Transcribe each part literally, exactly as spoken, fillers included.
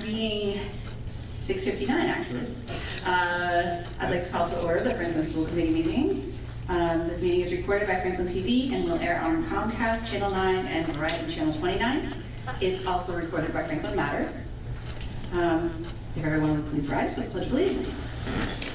being six fifty-nine actually, uh, I'd like to call to order the Franklin School Committee meeting. Um, this meeting is recorded by Franklin T V and will air on Comcast Channel nine and Verizon Channel twenty-nine. It's also recorded by Franklin Matters. Um, if everyone would please rise for the Pledge of Allegiance.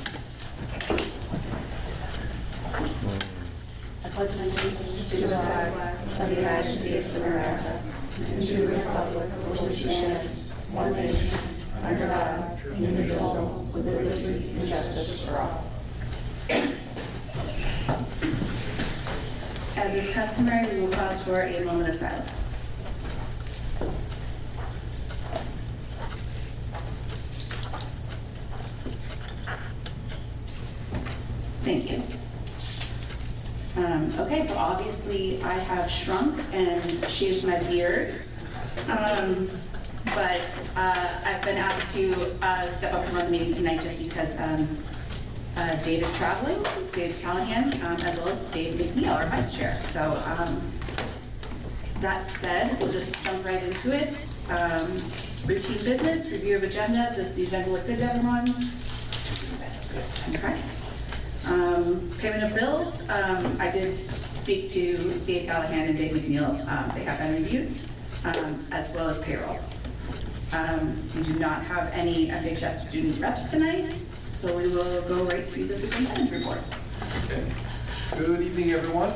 I pledge allegiance to the flag of the United States of America and to the republic for which it stands, one nation, under God, indivisible, with liberty and justice for all. As is customary, we will pause for a moment of silence. Thank you. Um, okay, so obviously I have shrunk and shaved my beard, um, but uh, I've been asked to uh, step up to run the meeting tonight just because um, uh, Dave is traveling, Dave Callahan, um, as well as Dave McNeil, our vice chair. So um, that said, we'll just jump right into it. Um, routine business, review of agenda. Does the agenda look good to everyone? Okay. Um, payment of bills, um, I did speak to Dave Callahan and Dave McNeil. Um, they have been reviewed, um, as well as payroll. Um, we do not have any F H S student reps tonight, so we will go right to the superintendent's report. Okay. Good evening, everyone.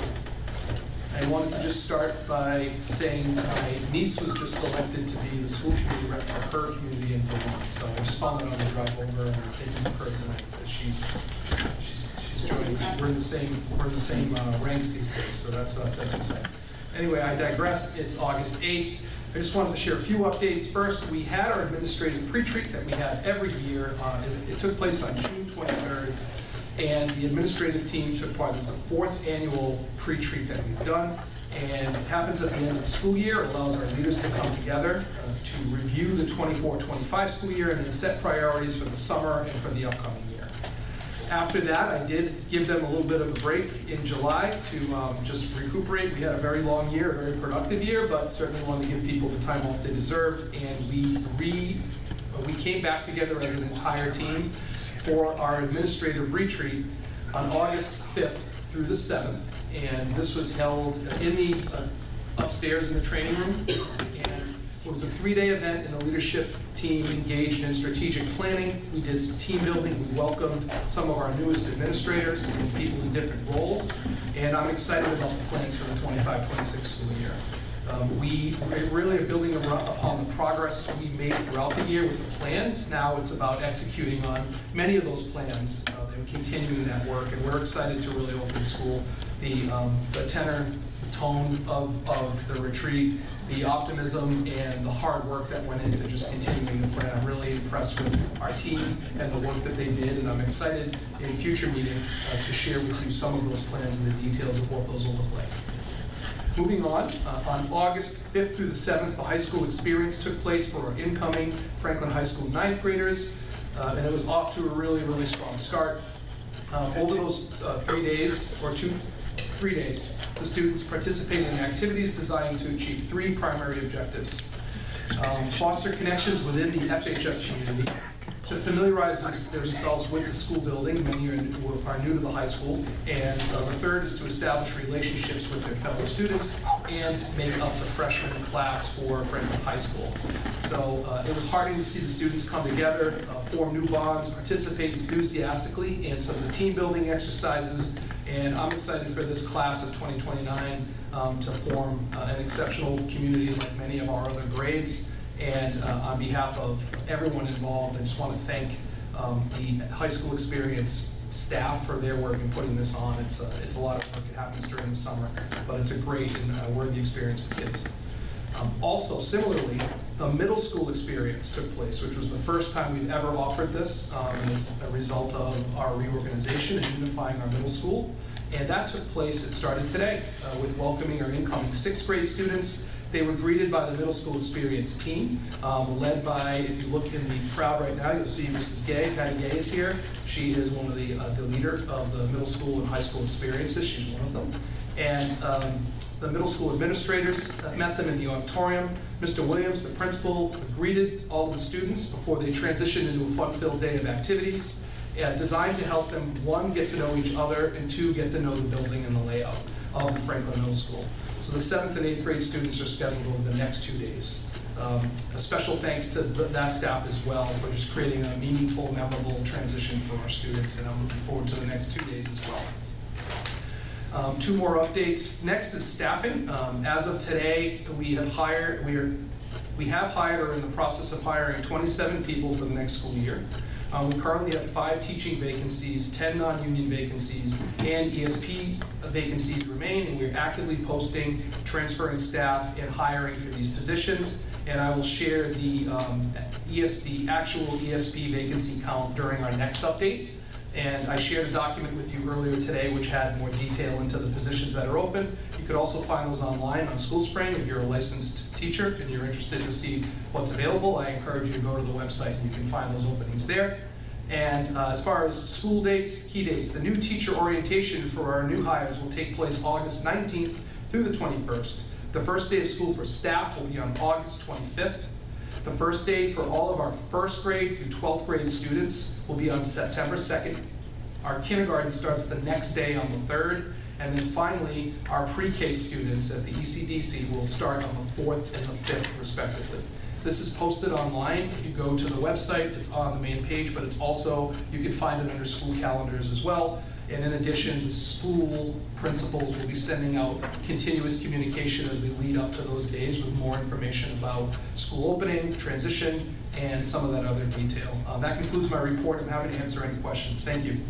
I wanted to just start by saying my niece was just selected to be the school committee rep for her community in Vermont. So I just found out on the drive over and thinking of her tonight that she's she's she's joining. We're in the same we're in the same uh, ranks these days, so that's uh, that's exciting. Anyway, I digress. It's August eighth. I just wanted to share a few updates. First, we had our administrative pre-treat that we had every year. Uh, it, it took place on June twenty-third. And the administrative team took part. This is the fourth annual pre-treat that we've done. And it happens at the end of the school year. It allows our leaders to come together uh, to review the twenty-four twenty-five school year and then set priorities for the summer and for the upcoming year. After that, I did give them a little bit of a break in July to um, just recuperate. We had a very long year, a very productive year, but certainly wanted to give people the time off they deserved. And we, re, we came back together as an entire team for our administrative retreat on August fifth through the seventh. And this was held in the uh, upstairs in the training room. And it was a three-day event, and the leadership team engaged in strategic planning. We did some team building. We welcomed some of our newest administrators and people in different roles. And I'm excited about the plans for the twenty-five twenty-six school year. Um, we really are building upon the progress we made throughout the year with the plans. Now it's about executing on many of those plans uh, and continuing that work. And we're excited to really open school. The, um, the tenor, the tone of, of the retreat, the optimism and the hard work that went into just continuing the plan. I'm really impressed with our team and the work that they did. And I'm excited in future meetings uh, to share with you some of those plans and the details of what those will look like. Moving on, uh, on August fifth through the seventh, the high school experience took place for our incoming Franklin High School ninth graders, uh, and it was off to a really, really strong start. Uh, over those uh, three days, or two, three days, the students participated in activities designed to achieve three primary objectives. Um, foster connections within the F H S community, to familiarize themselves with the school building. Many are, are new to the high school. And uh, the third is to establish relationships with their fellow students and make up the freshman class for Franklin High School. So uh, it was heartening to see the students come together, uh, form new bonds, participate enthusiastically in some of the team building exercises. And I'm excited for this class of twenty twenty-nine um, to form uh, an exceptional community like many of our other grades. And uh, on behalf of everyone involved, I just want to thank um, the high school experience staff for their work in putting this on. It's a, it's a lot of work. It happens during the summer, but it's a great and uh, worthy experience for kids. Um, also, similarly, the middle school experience took place, which was the first time we've ever offered this. Um, and it's a result of our reorganization and unifying our middle school. And that took place, it started today, uh, with welcoming our incoming sixth grade students. They were greeted by the middle school experience team, um, led by, if you look in the crowd right now, you'll see Missus Gay. Patty Gay is here. She is one of the, uh, the leader of the middle school and high school experiences. She's one of them. And um, The middle school administrators uh, met them in the auditorium. Mister Williams, the principal, greeted all of the students before they transitioned into a fun-filled day of activities uh, designed to help them, one, get to know each other, and two, get to know the building and the layout of the Franklin Middle School. So the seventh and eighth grade students are scheduled over the next two days. Um, a special thanks to th that staff as well for just creating a meaningful, memorable transition for our students, and I'm looking forward to the next two days as well. Um, two more updates. Next is staffing. Um, as of today, we have hired, we are, we have hired or are in the process of hiring twenty-seven people for the next school year. Uh, we currently have five teaching vacancies, ten non-union vacancies, and E S P vacancies remain, and we're actively posting, transferring staff, and hiring for these positions. And I will share the, um, E S, the actual E S P vacancy count during our next update. And I shared a document with you earlier today which had more detail into the positions that are open. You could also find those online on SchoolSpring if you're a licensed teacher and you're interested to see what's available. I encourage you to go to the website and you can find those openings there. And uh, as far as school dates, key dates, the new teacher orientation for our new hires will take place August nineteenth through the twenty-first. The first day of school for staff will be on August twenty-fifth. The first day for all of our first grade through twelfth grade students will be on September second. Our kindergarten starts the next day on the third. And then finally, our pre-K students at the E C D C will start on the fourth and the fifth, respectively. This is posted online. If you go to the website, it's on the main page, but it's also, you can find it under school calendars as well. And in addition, the school principals will be sending out continuous communication as we lead up to those days with more information about school opening, transition, and some of that other detail. Um, that concludes my report. I'm happy to answer any questions. Thank you.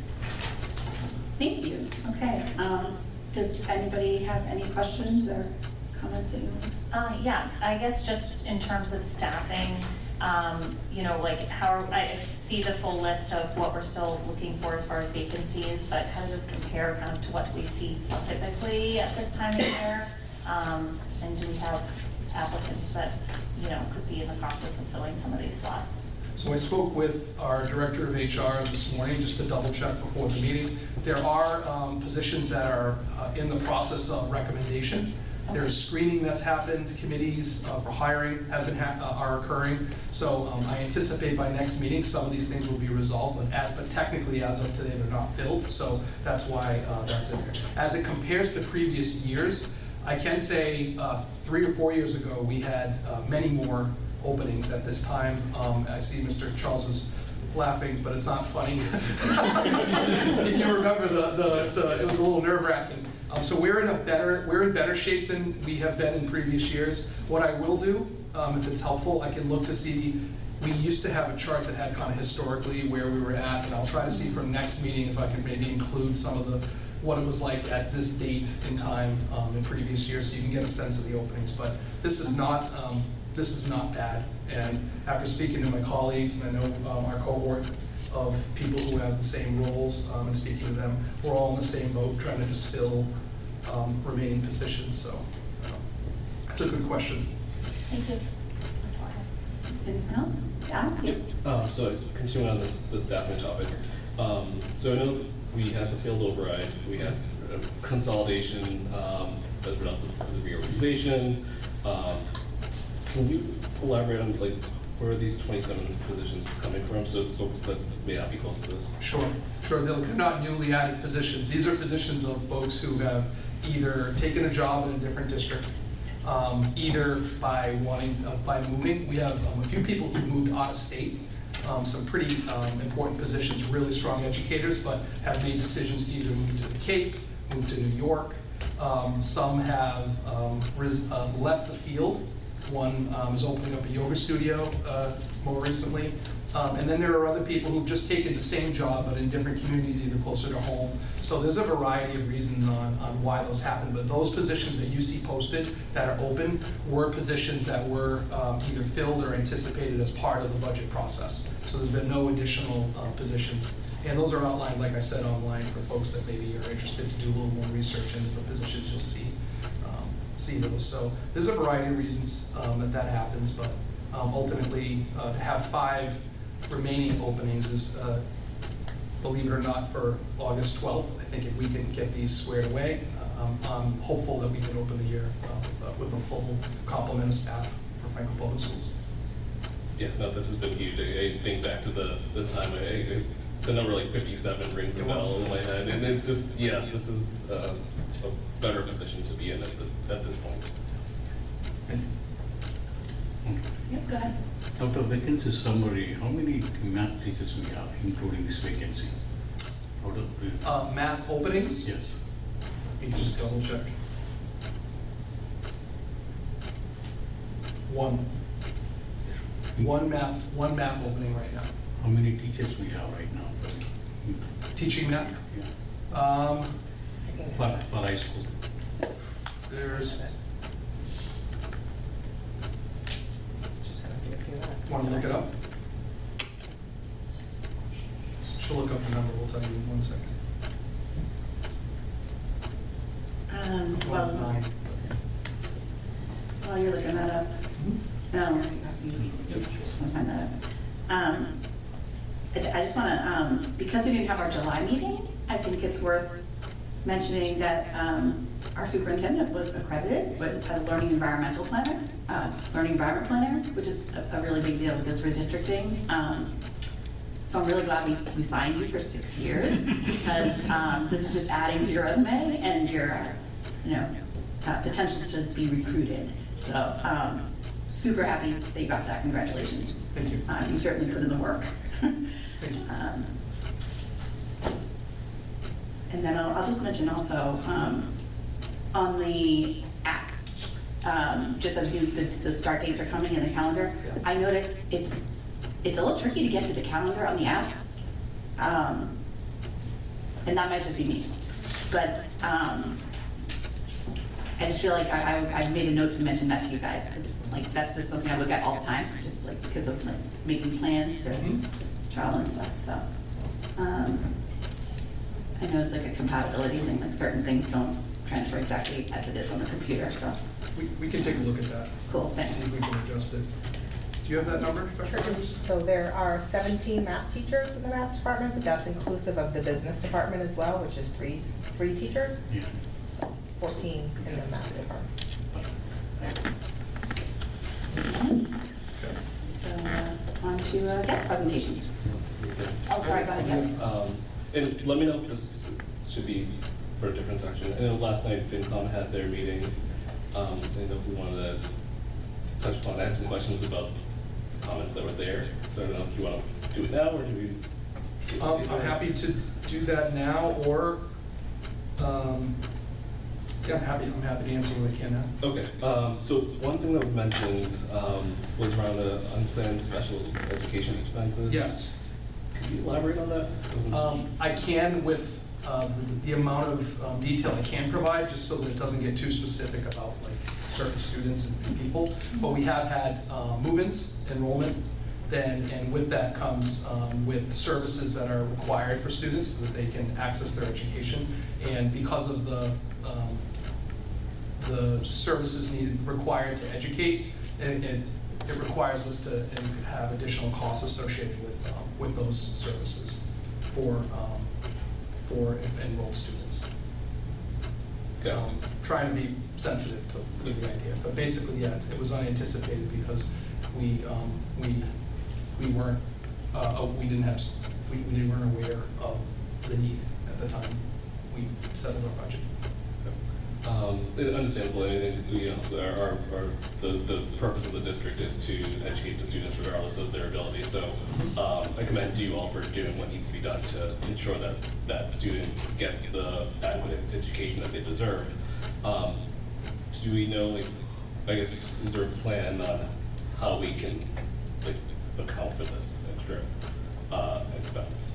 Thank you. Okay. Um, does anybody have any questions or comments that you want? Uh, yeah, I guess just in terms of staffing, um, you know, like how, I see the full list of what we're still looking for as far as vacancies, but how does this compare kind of to what we see typically at this time of year? Um, and do we have applicants that, you know, could be in the process of filling some of these slots? So I spoke with our director of H R this morning just to double check before the meeting. There are um, positions that are uh, in the process of recommendation. There's screening that's happened, committees uh, for hiring have been ha uh, are occurring. So um, I anticipate by next meeting some of these things will be resolved, but, at, but technically as of today they're not filled, so that's why uh, that's in there. As it compares to previous years, I can say uh, three or four years ago we had uh, many more openings at this time. Um, I see Mister Charles is laughing, but it's not funny. If you remember, the, the, the, it was a little nerve-wracking. Um, so we're in a better, we're in better shape than we have been in previous years. What I will do, um, if it's helpful, I can look to see, we used to have a chart that had kind of historically where we were at, and I'll try to see from next meeting if I could maybe include some of the, what it was like at this date in time um, in previous years, so you can get a sense of the openings. But this is not, um, this is not bad. And after speaking to my colleagues, and I know um, our cohort of people who have the same roles, um, and speaking to them, we're all in the same boat, trying to just fill um, remaining positions. So um, that's a good question. Thank you. That's all I have. Anything else? Yeah. Yep. Um, so continuing on this, this staffing topic. Um, so I know we had the field override, we had a consolidation um, as a result of the reorganization. Um, can you elaborate on like where are these twenty-seven positions coming from? So it's folks that may not be close to this. Sure, sure. They're not newly added positions. These are positions of folks who have either taken a job in a different district, um, either by wanting, uh, by moving. We have um, a few people who moved out of state, um, some pretty um, important positions, really strong educators, but have made decisions to either move to the Cape, move to New York. Um, some have um, ris uh, left the field. One um, is opening up a yoga studio uh, more recently. Um, and then there are other people who've just taken the same job but in different communities, either closer to home. So there's a variety of reasons on, on why those happen. But those positions that you see posted that are open were positions that were um, either filled or anticipated as part of the budget process. So there's been no additional uh, positions. And those are outlined, like I said, online for folks that maybe are interested to do a little more research into the positions you'll see. see those. So there's a variety of reasons um, that that happens, but um, ultimately uh, to have five remaining openings is, uh, believe it or not, for August twelfth. I think if we can get these squared away, uh, um, I'm hopeful that we can open the year uh, with a full complement of staff for Franklin Public Schools. Yeah, no, this has been huge. I, I think back to the, the time, I, I, the number like fifty-seven rings a It bell was. in my head. And it's just, yes, this is uh, a better position to be in at this, at this point. Yep, go ahead. Out of vacancy summary, how many math teachers we have, including this vacancy? Out of, the- Uh, math openings? yes, Let me just double check. One. One math, one math opening right now. how many teachers we have right now? Teaching math? Yeah, Um, for, for high school. there's, want to look it up? She'll look up the number, we'll tell you in one second. Um, well, Nine. while you're looking that up, no, I'll find that out. Um, I I just want to, um, because we didn't have our July meeting, I think it's worth mentioning that um, our superintendent was accredited with a learning environmental planner, uh, learning environment planner, which is a, a really big deal because we're districting. Um, so I'm really glad we, we signed you for six years because um, this is just adding to your resume and your, uh, you know, uh, potential to be recruited. So um, super happy that you got that. Congratulations. Thank you. Um, you certainly put in the work. Thank you. Um, And then I'll, I'll just mention also, um, on the app, um, just as the, the the start dates are coming in the calendar, I noticed it's, it's a little tricky to get to the calendar on the app. Um, and that might just be me, but, um, I just feel like I, I, I made a note to mention that to you guys, because like, that's just something I look at all the time, just like, because of like, making plans to Mhm. travel and stuff, so. Um, I know it's like a compatibility thing, like certain things don't transfer exactly as it is on the computer, so, We, we can take a look at that. cool, thanks. See if we can adjust it. Do you have that number, Doctor Rogers? So there are seventeen math teachers in the math department, but that's inclusive of the business department as well, which is three, three teachers. Yeah. So fourteen in the math department. So, uh, on to uh, guest presentations. Oh, sorry, go ahead, Jeff. Um, and let me know if this should be for a different section. I know last night FinCom had their meeting. Um, I didn't know if we wanted to touch upon, ask some questions about the comments that were there. So I don't know if you want to do it now or do we? Um, I'm happy to do that now, or, um, yeah, I'm happy, I'm happy to answer what I can now. Okay, um, so one thing that was mentioned, um, was around the unplanned special education expenses. Yes. Could you elaborate on that? It wasn't- Um, I can with, um, the the amount of um, detail I can provide, just so that it doesn't get too specific about like certain students and people. But we have had um, move-ins, enrollment, then, and with that comes um, with services that are required for students so that they can access their education. And because of the, um, the services needed, required to educate, it, it it requires us to and have additional costs associated with, um, with those services for, um, for enrolled students. Okay. Um, Trying to be sensitive to, to the idea, but basically, yeah, it was unanticipated because we, um, we, we weren't, uh, we didn't have, s- we, we weren't aware of the need at the time we settled our budget. Um, it- understandable, I think, you know, our, our, our, the, the purpose of the district is to educate the students regardless of their ability. So, um, I commend you all for doing what needs to be done to ensure that that student gets the adequate education that they deserve. Um, do we know, like, I guess, is there a plan on how we can, like, account for this extra, uh, expense?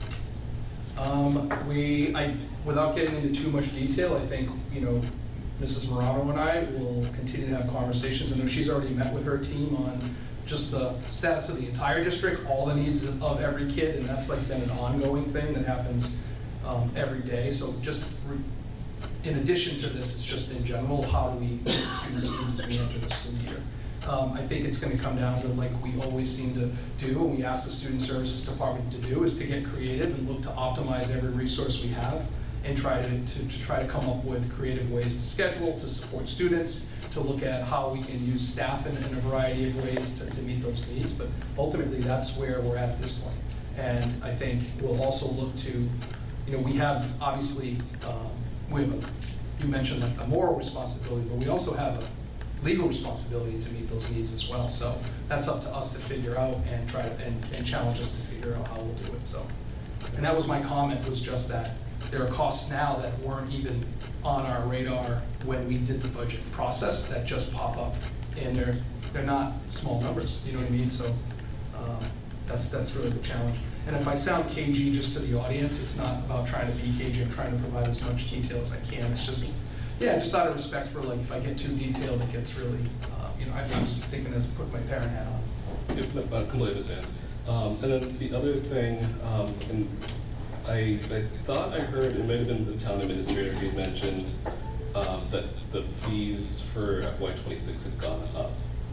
Um, we, I, without getting into too much detail, I think, you know, Missus Morano and I will continue to have conversations. I know she's already met with her team on just the status of the entire district, all the needs of, of every kid, and that's like been an ongoing thing that happens, um, every day. So just, re- in addition to this, it's just in general, how do we meet students' needs as we enter the school year? Um, I think it's gonna come down to, like we always seem to do, and we ask the Student Services Department to do, is to get creative and look to optimize every resource we have. and try to, to, to try to come up with creative ways to schedule, to support students, to look at how we can use staff in, in a variety of ways to, to meet those needs. But ultimately, that's where we're at at this point. And I think we'll also look to, you know, we have obviously, um, we have a, you mentioned like the moral responsibility, but we also have a legal responsibility to meet those needs as well. So that's up to us to figure out and try to, and, and challenge us to figure out how we'll do it. So, and that was my comment, was just that there are costs now that weren't even on our radar when we did the budget process that just pop up, and they're they're not small numbers. You know what I mean? So um, that's that's really the challenge. And if I sound cagey just to the audience, it's not about trying to be cagey. I'm trying to provide as much detail as I can. It's just, yeah, just out of respect for, like, if I get too detailed, it gets really, uh, you know, I, I'm just thinking this, put my parent hat on. Yep, no, I completely understand. Um, and then the other thing, um, and I, I thought I heard, it might have been the town administrator who mentioned um, that the fees for F Y twenty-six had gone up.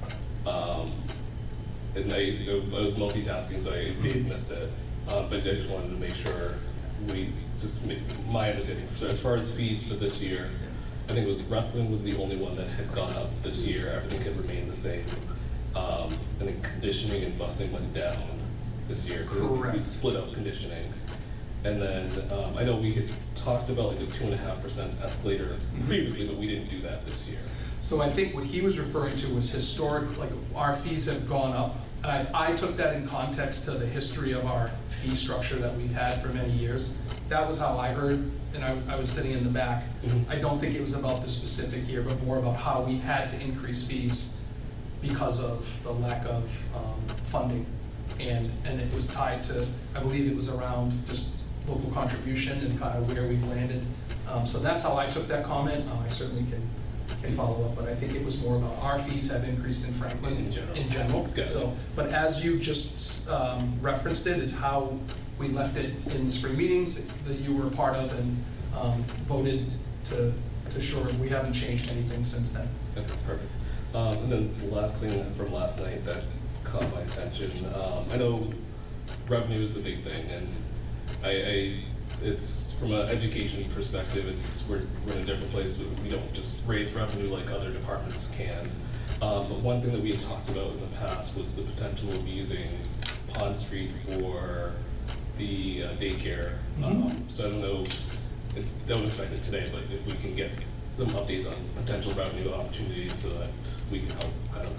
Um, and I, I was multitasking, so I may have missed it. Um, but I just wanted to make sure we, just make my understanding. So as far as fees for this year, I think it was wrestling was the only one that had gone up this year. Everything had remained the same. Um, and then conditioning and busing went down this year. Correct. We split up conditioning. And then um, I know we had talked about like a two and a half percent escalator previously, but we didn't do that this year. So I think what he was referring to was historic, like our fees have gone up. And I, I took that in context to the history of our fee structure that we've had for many years. That was how I heard, and I, I was sitting in the back. Mm-hmm. I don't think it was about this specific year, but more about how we've had to increase fees because of the lack of um, funding. And, and it was tied to, I believe it was around just local contribution and kind of where we've landed. Um, so that's how I took that comment. Um, I certainly can can follow up, but I think it was more about our fees have increased in Franklin In general. In general. Got it. So, but as you just um, referenced it, is how we left it in the spring meetings that you were a part of and um, voted to to shore. We haven't changed anything since then. Okay, perfect. Um, and then the last thing from last night that caught my attention, um, I know revenue is a big thing, and I, I it's from an education perspective, it's we're, we're in a different place. We don't just raise revenue like other departments can. Um, but one thing that we had talked about in the past was the potential of using Pond Street for the uh, daycare. Mm-hmm. Um, so I don't know, I don't expect it today, but if we can get some updates on potential revenue opportunities so that we can help kind of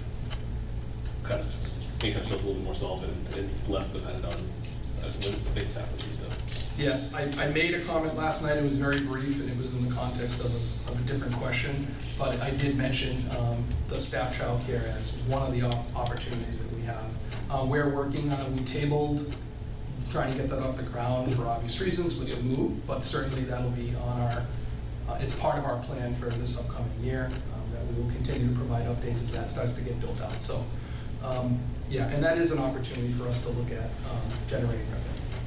kind of make ourselves a little more solvent and less dependent on uh, when things happen like this. Yes, I, I made a comment last night. It was very brief, and it was in the context of a, of a different question. But I did mention um, the staff childcare as one of the op opportunities that we have. Uh, we're working on it. We tabled trying to get that off the ground for obvious reasons with the move, but certainly that'll be on our. Uh, it's part of our plan for this upcoming year um, that we will continue to provide updates as that starts to get built out. So, um, yeah, and that is an opportunity for us to look at um, generating revenue.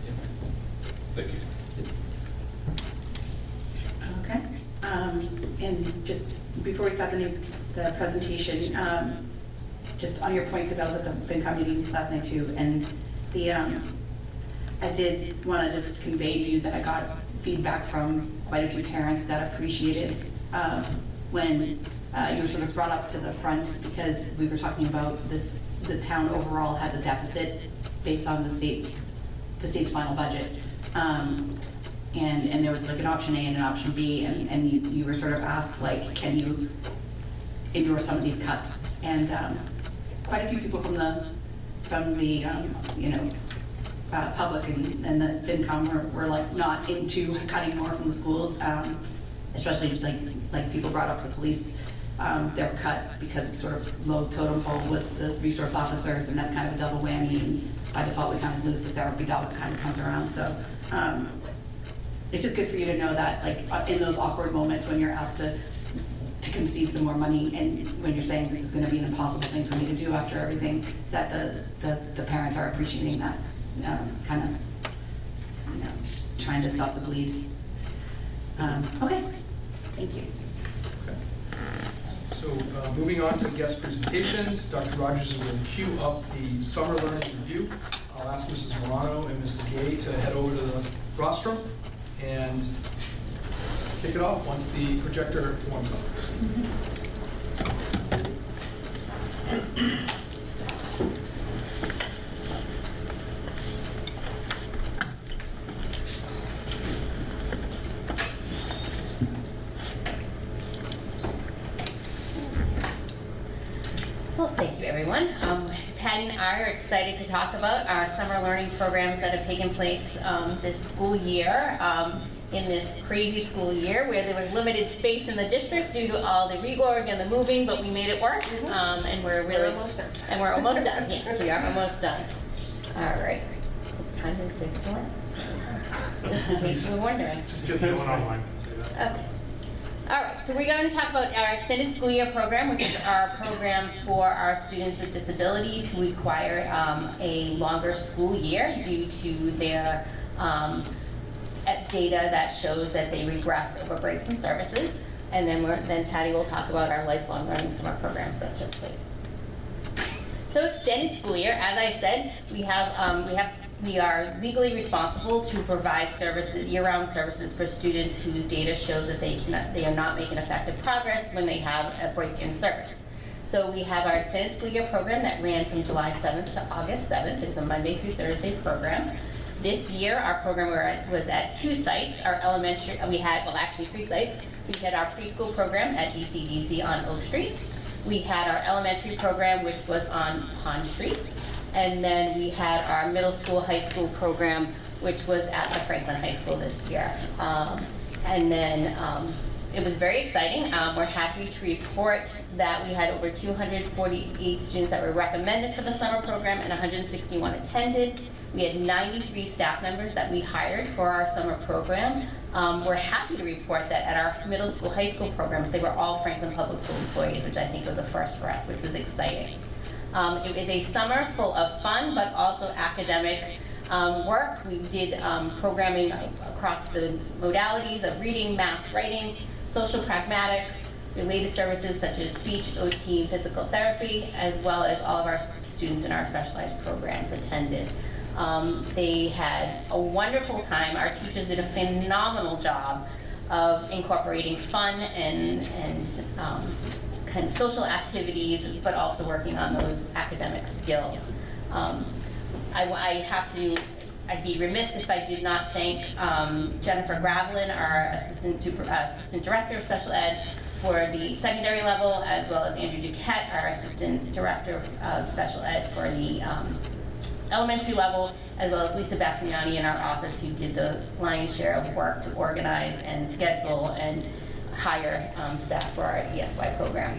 Thank you. Okay. Um, and just before we start the, new, the presentation, um, just on your point, because I was at the FinCom meeting last night too, and the um, I did want to just convey to you that I got feedback from quite a few parents that appreciated um, when uh, you were sort of brought up to the front, because we were talking about this, the town overall has a deficit based on the state, the state's final budget. Um, and, and there was like an option A and an option B, and, and you, you were sort of asked, like, can you endure some of these cuts? And um, quite a few people from the, from the um, you know, uh, public and, and the FinCom were, were like not into cutting more from the schools, um, especially like, like people brought up the police. Um, they were cut because it's sort of low totem pole was the resource officers, and that's kind of a double whammy, and by default we kind of lose the therapy dog that kind of comes around. So um, it's just good for you to know that, like, in those awkward moments when you're asked to to concede some more money, and when you're saying this is going to be an impossible thing for me to do after everything, that the the, the parents are appreciating that, um, kind of, you know, trying to stop the bleed. Um, okay, thank you. So uh, moving on to guest presentations, Doctor Rogers will queue up the summer learning review. I'll ask Missus Milano and Missus Gay to head over to the rostrum, and kick it off once the projector warms up. Well, thank you, everyone. Um, Patty and I are excited to talk about our summer learning programs that have taken place um, this school year. Um, in this crazy school year where there was limited space in the district due to all the reorg and the moving, but we made it work. Um, and we're really We're almost done. And we're almost done. Yes, we are almost done. All right, it's time to quiz one. Just in case you were wondering. Just get the one online can say that. Okay. All right, so we're going to talk about our extended school year program, which is our program for our students with disabilities who require um, a longer school year due to their um, data that shows that they regress over breaks and services. And then, we're, then Patty will talk about our lifelong learning summer programs that took place. So extended school year, as I said, we have um, we have we are legally responsible to provide services, year-round services for students whose data shows that they cannot, they are not making effective progress when they have a break in service. So we have our extended school year program that ran from July seventh to August seventh. It was a Monday through Thursday program. This year, our program were at, was at two sites. Our elementary, we had, well actually three sites. We had our preschool program at D C D C on Oak Street. We had our elementary program, which was on Pond Street. And then we had our middle school, high school program, which was at the Franklin High School this year. Um, and then um, it was very exciting. Um, we're happy to report that we had over two hundred forty-eight students that were recommended for the summer program and one hundred sixty-one attended. We had ninety-three staff members that we hired for our summer program. Um, we're happy to report that at our middle school, high school programs, they were all Franklin Public School employees, which I think was a first for us, which was exciting. Um, it was a summer full of fun, but also academic um, work. We did um, programming across the modalities of reading, math, writing, social pragmatics, related services such as speech, O T, and physical therapy, as well as all of our students in our specialized programs attended. Um, they had a wonderful time. Our teachers did a phenomenal job of incorporating fun and, and um, kind of social activities, but also working on those academic skills. Um, I, I have to, I'd be remiss if I did not thank um, Jennifer Gravelin, our assistant, super, uh, assistant director of special ed for the secondary level, as well as Andrew Duquette, our assistant director of special ed for the um, elementary level, as well as Lisa Bassignani in our office, who did the lion's share of work to organize and schedule and hire um, staff for our E S Y program.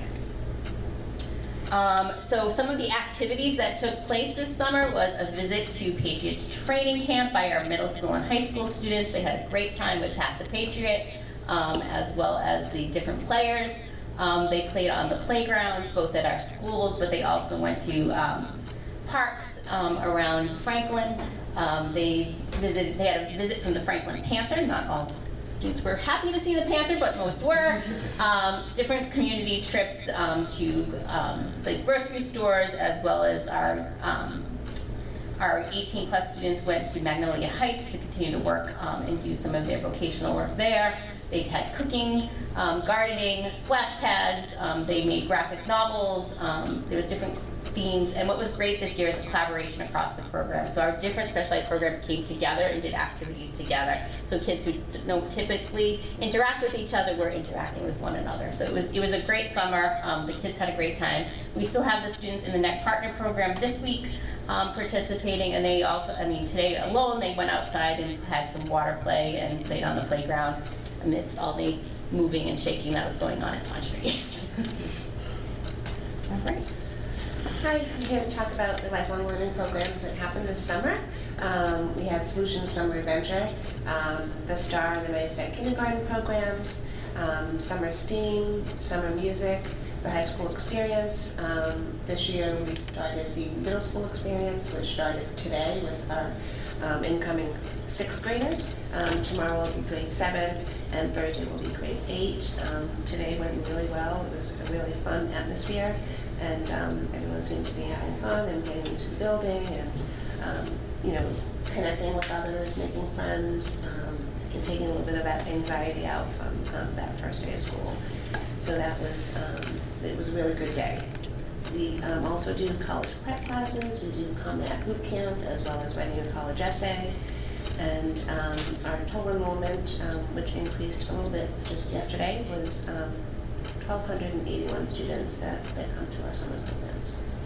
Um, so some of the activities that took place this summer was a visit to Patriots training camp by our middle school and high school students. They had a great time with Pat the Patriot, um, as well as the different players. Um, they played on the playgrounds, both at our schools, but they also went to um, parks um, around Franklin. Um, they visited, they had a visit from the Franklin Panther. Not all students were happy to see the Panther, but most were. Um, different community trips um, to um, the grocery stores, as well as our um, our eighteen plus students went to Magnolia Heights to continue to work um, and do some of their vocational work there. They had cooking, um, gardening, splash pads. Um, they made graphic novels. Um, there was different themes, and what was great this year is a collaboration across the program. So our different special ed programs came together and did activities together. So kids who don't typically interact with each other were interacting with one another. So it was it was a great summer. Um, the kids had a great time. We still have the students in the N E C Partner program this week um, participating, and they also, I mean, today alone they went outside and had some water play and played on the playground amidst all the moving and shaking that was going on at Pond Street. All right. Hi, I'm here to talk about the lifelong learning programs that happened this summer. Um, we had Solutions Summer Adventure, um, the STAR and the Mighty State Kindergarten programs, um, Summer STEAM, Summer Music, the High School Experience. Um, this year we started the Middle School Experience, which started today with our um, incoming sixth graders. Um, tomorrow will be grade seven, and Thursday will be grade eight. Um, today went really well. It was a really fun atmosphere, and um, everyone seemed to be having fun and getting into the building, and um, you know, connecting with others, making friends, um, and taking a little bit of that anxiety out from um, that first day of school. So that was, um, it was a really good day. We um, also do college prep classes, we do combat boot camp, as well as writing a college essay. And um, our total enrollment, um, which increased a little bit just yesterday, was um, one thousand two hundred eighty-one students that, that come to our summer programs.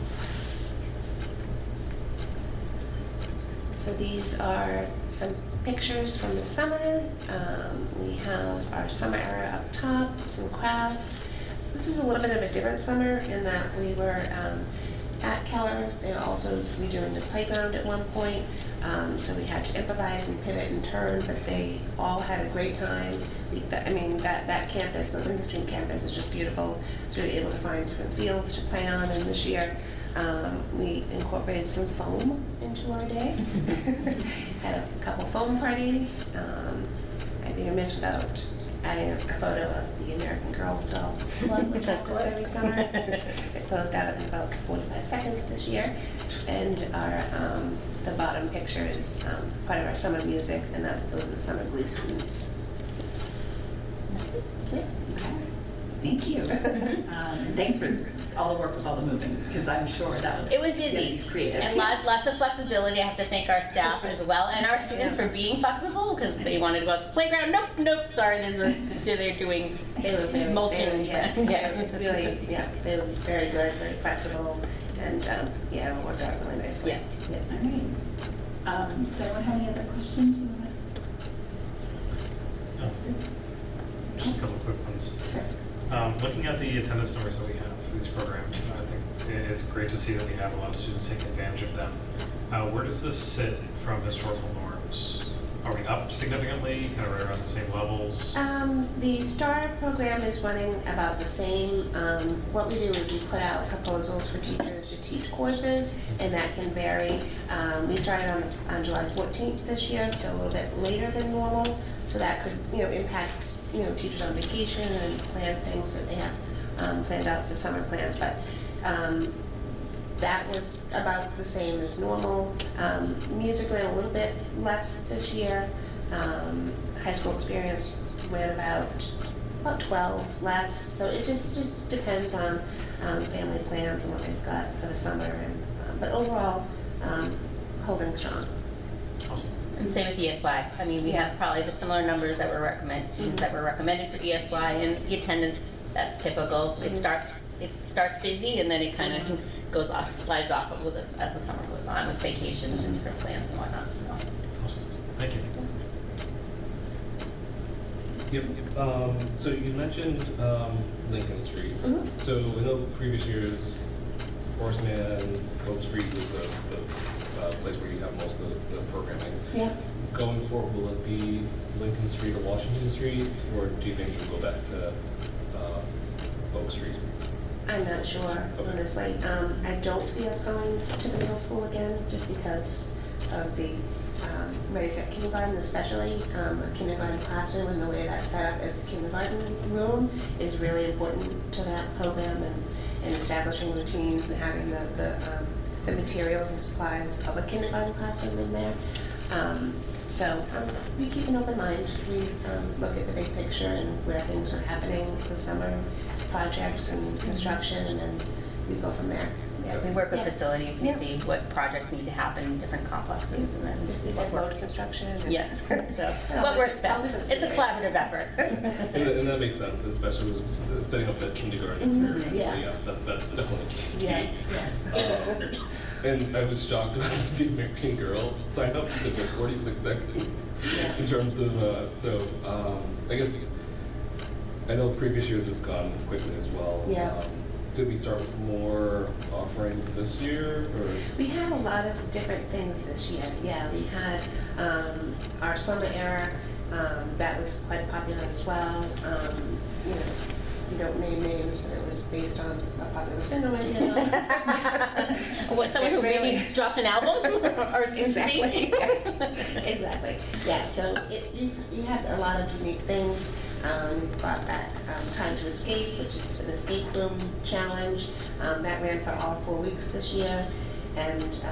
So these are some pictures from the summer. Um, we have our summer era up top, some crafts. This is a little bit of a different summer in that we were um, at Keller. They were also redoing the playground at one point. Um, so we had to improvise and pivot and turn, but they all had a great time. We, that, I mean, that, that campus, the Lincoln Street campus is just beautiful. So we were able to find different fields to play on, and this year um, we incorporated some foam into our day. Had a couple foam parties. Um, I'd be remiss without adding a photo of the American Girl doll club, which happens every summer. It closed out in about forty-five seconds this year. And our, um, the bottom picture is um, part of our summer music, and that's, those are the summer glee students. Yeah. Okay. Thank you. Um, and thanks for all the work with all the moving, because I'm sure that was It was busy. yeah, creative. And lots, lots of flexibility. I have to thank our staff as well and our students for being flexible because they wanted to go out to the playground. Nope, nope, sorry, there's a, they're doing They were very, mulching. very, yes, Yeah. they were really, yeah, they were very good, very flexible, and, um, yeah, it worked out really nicely. Yes. Yeah. All right. Um, does anyone have any other questions? you wanna- No. Just a couple quick ones. Sure. Um, looking at the attendance numbers that we have for these programs, I think it's great to see that we have a lot of students taking advantage of them. Uh, where does this sit from historical norms? Are we up significantly, kind of right around the same levels? Um, the STAR program is running about the same. Um, what we do is we put out proposals for teachers to teach courses, and that can vary. Um, we started on, on July fourteenth this year, so a little bit later than normal. So that could, you know, impact, you know, teachers on vacation and plan things that they have um, planned out for summer plans. But um, that was about the same as normal. Um, music ran a little bit less this year. Um, high school experience ran about about twelve less. So it just just depends on um, family plans and what they've got for the summer. And um, but overall, um, holding strong. Awesome. And same with E S Y. I mean, we Yeah. have probably the similar numbers that were recommended, students that were recommended for E S Y, and the attendance, that's typical. It Mhm. starts, it starts busy and then it kind of Mhm. goes off, slides off with the, as the summer goes on with vacations and different plans and whatnot, so. Awesome. Thank you. Yep, um, so you mentioned, um, Lincoln Street. Mhm. So I know previous years, Horseman, Oak Street was the, the, uh, place where you have most of the, the programming. Yeah. Going forward, will it be Lincoln Street or Washington Street, or do you think you'll go back to, uh, Oak Street? I'm not sure, honestly. Um, I don't see us going to the middle school again, just because of the um, Ready Set Kindergarten, especially. Um, a kindergarten classroom and the way that's set up as a kindergarten room is really important to that program, and, and establishing routines and having the, the, um, the materials and supplies of a kindergarten classroom in there. Um, so um, we keep an open mind. We um, look at the big picture and where things are happening this summer, projects and construction, and then we go from there. Yeah. We work with Yeah. facilities and Yeah. see what projects need to happen in different complexes and then We what get road works. construction. and- Yes, so All what works different- all best. different It's a collaborative scenarios. effort. And, that- and that makes sense, especially with setting up that kindergarten Mhm, experience. So yeah. yeah, that, that's definitely key. Yeah, yeah. Um, and I was shocked with the American Girl sign up. It said like forty-six seconds Yeah. in terms of, uh, so um, I guess, I know previous years has gone quickly as well. Yeah. Um, Did we start with more offering this year, or? We had a lot of different things this year. Yeah, we had um, our summer era, um, that was quite popular as well. Um, you know, we don't name names, but it was based on a popular singer right now. What, someone who maybe dropped an album or seems to be? Exactly. Exactly. Yeah, so it, you, you had a lot of unique things. Um, we brought back um, Time to Escape, which is an escape room challenge. Um, that ran for all four weeks this year. And um,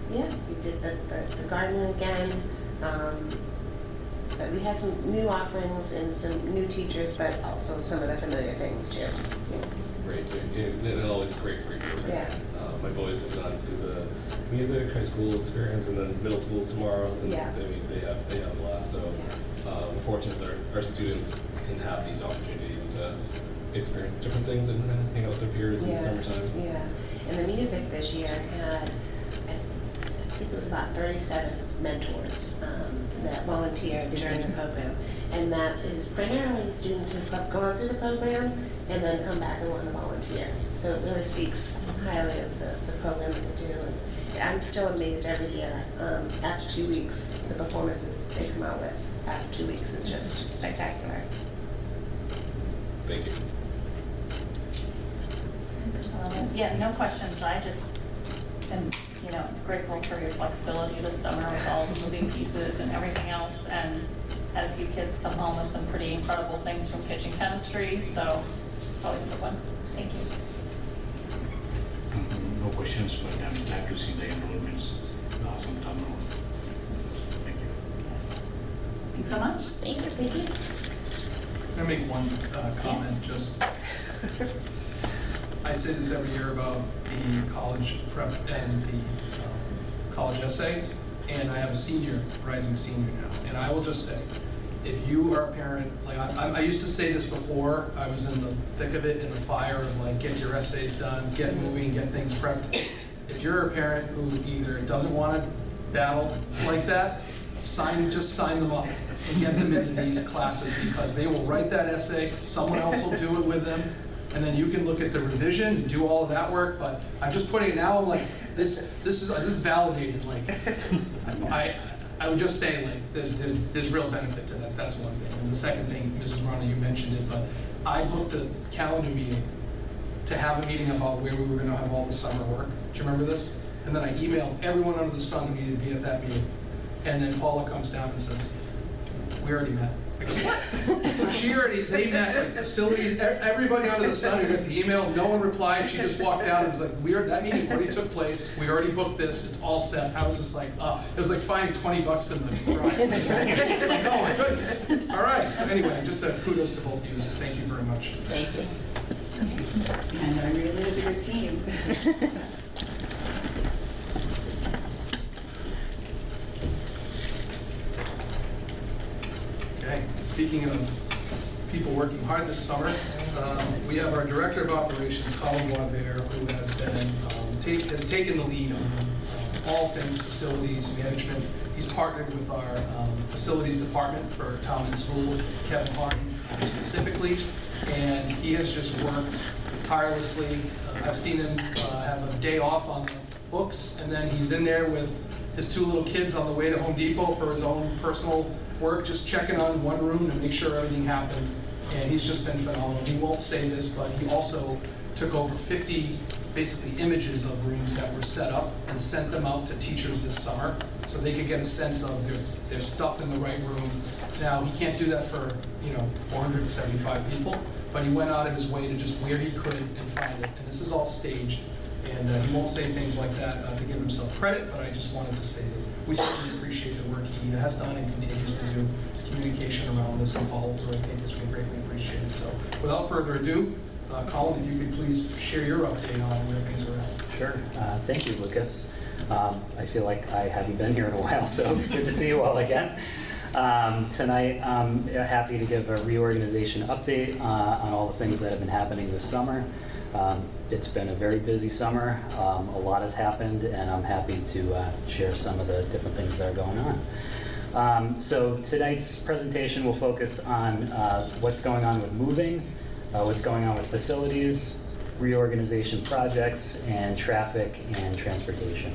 yeah, we did the, the, the garden again. Um, but we had some new offerings and some new teachers, but also some of the familiar things too. Yeah. Great, and and always great, great program. Yeah. Uh, my boys have gone through the music, high school experience, and then middle school tomorrow. And Yeah. I mean, they have, they have a blast, so Yeah. uh, we're fortunate that our, our students can have these opportunities to experience different things and uh, hang out with their peers in the Yeah, summertime. yeah. And the music this year had, I think it was about thirty-seven mentors um, that volunteered during the program. And that is primarily students who have gone through the program and then come back and want to volunteer. So it really speaks highly of the, the program that they do. And I'm still amazed every year. Um, after two weeks, the performances they come out with after two weeks is just spectacular. Thank you. Um, Yeah, no questions. I just am, you know, grateful for your flexibility this summer with all the moving pieces and everything else, and had a few kids come home with some pretty incredible things from kitchen chemistry, so it's always a good one. Thank you. Um, No questions, but I'm glad to see the enrollments uh, sometime around. Thank you. Thanks so much. Thank you. Thank you. I'm gonna make one uh, comment, just, I say this every year about the college prep and the um, college essay, and I have a senior, rising senior now, and I will just say, if you are a parent, like, I, I used to say this before, I was in the thick of it, in the fire of like, get your essays done, get moving, get things prepped. If you're a parent who either doesn't want to battle like that, sign, just sign them up and get them into these classes, because they will write that essay, someone else will do it with them, and then you can look at the revision and do all of that work. But I'm just putting it now, I'm like, this, this is, this is validated, like, I, I would just say, like, there's, there's, there's real benefit to that, that's one thing. And the second thing, Missus Rana, you mentioned it, but I booked a calendar meeting to have a meeting about where we were gonna have all the summer work. Do you remember this? And then I emailed everyone under the sun who needed to be at that meeting. And then Paula comes down and says, we already met. So she already, they met, like, facilities, everybody under the sun who got the email, no one replied, she just walked out and was like, weird, that meeting already took place, we already booked this, it's all set. I was just like, uh, it was like finding twenty bucks in the drive. Like, oh my goodness. All right, so anyway, just a kudos to both of you, so thank you very much. Thank you. And I really is your team. Okay, speaking of people working hard this summer, um, we have our Director of Operations, Colin Boisvert, who has been, um, take, has taken the lead on um, all things facilities management. He's partnered with our um, facilities department for town and school, Kevin Harden uh, specifically, and he has just worked tirelessly. Uh, I've seen him uh, have a day off on the books, and then he's in there with his two little kids on the way to Home Depot for his own personal work, just checking on one room to make sure everything happened. And he's just been phenomenal. He won't say this, but he also took over fifty, basically, images of rooms that were set up and sent them out to teachers this summer so they could get a sense of their, their stuff in the right room. Now, he can't do that for, you know, four hundred seventy-five people, but he went out of his way to just where he could and find it. And this is all staged. And uh, he won't say things like that uh, to give himself credit, but I just wanted to say that we certainly appreciate the work he has done and continues to do. His communication around this and follow through, I think, has been greatly appreciated. So without further ado, uh, Colin, if you could please share your update on where things are at. Sure. Uh, thank you, Lucas. Um, I feel like I haven't been here in a while, so good to see you all again. Um, tonight, I'm happy to give a reorganization update uh, on all the things that have been happening this summer. Um, it's been a very busy summer. Um, a lot has happened, and I'm happy to uh, share some of the different things that are going on. Um, so tonight's presentation will focus on uh, what's going on with moving, uh, what's going on with facilities, reorganization projects, and traffic and transportation.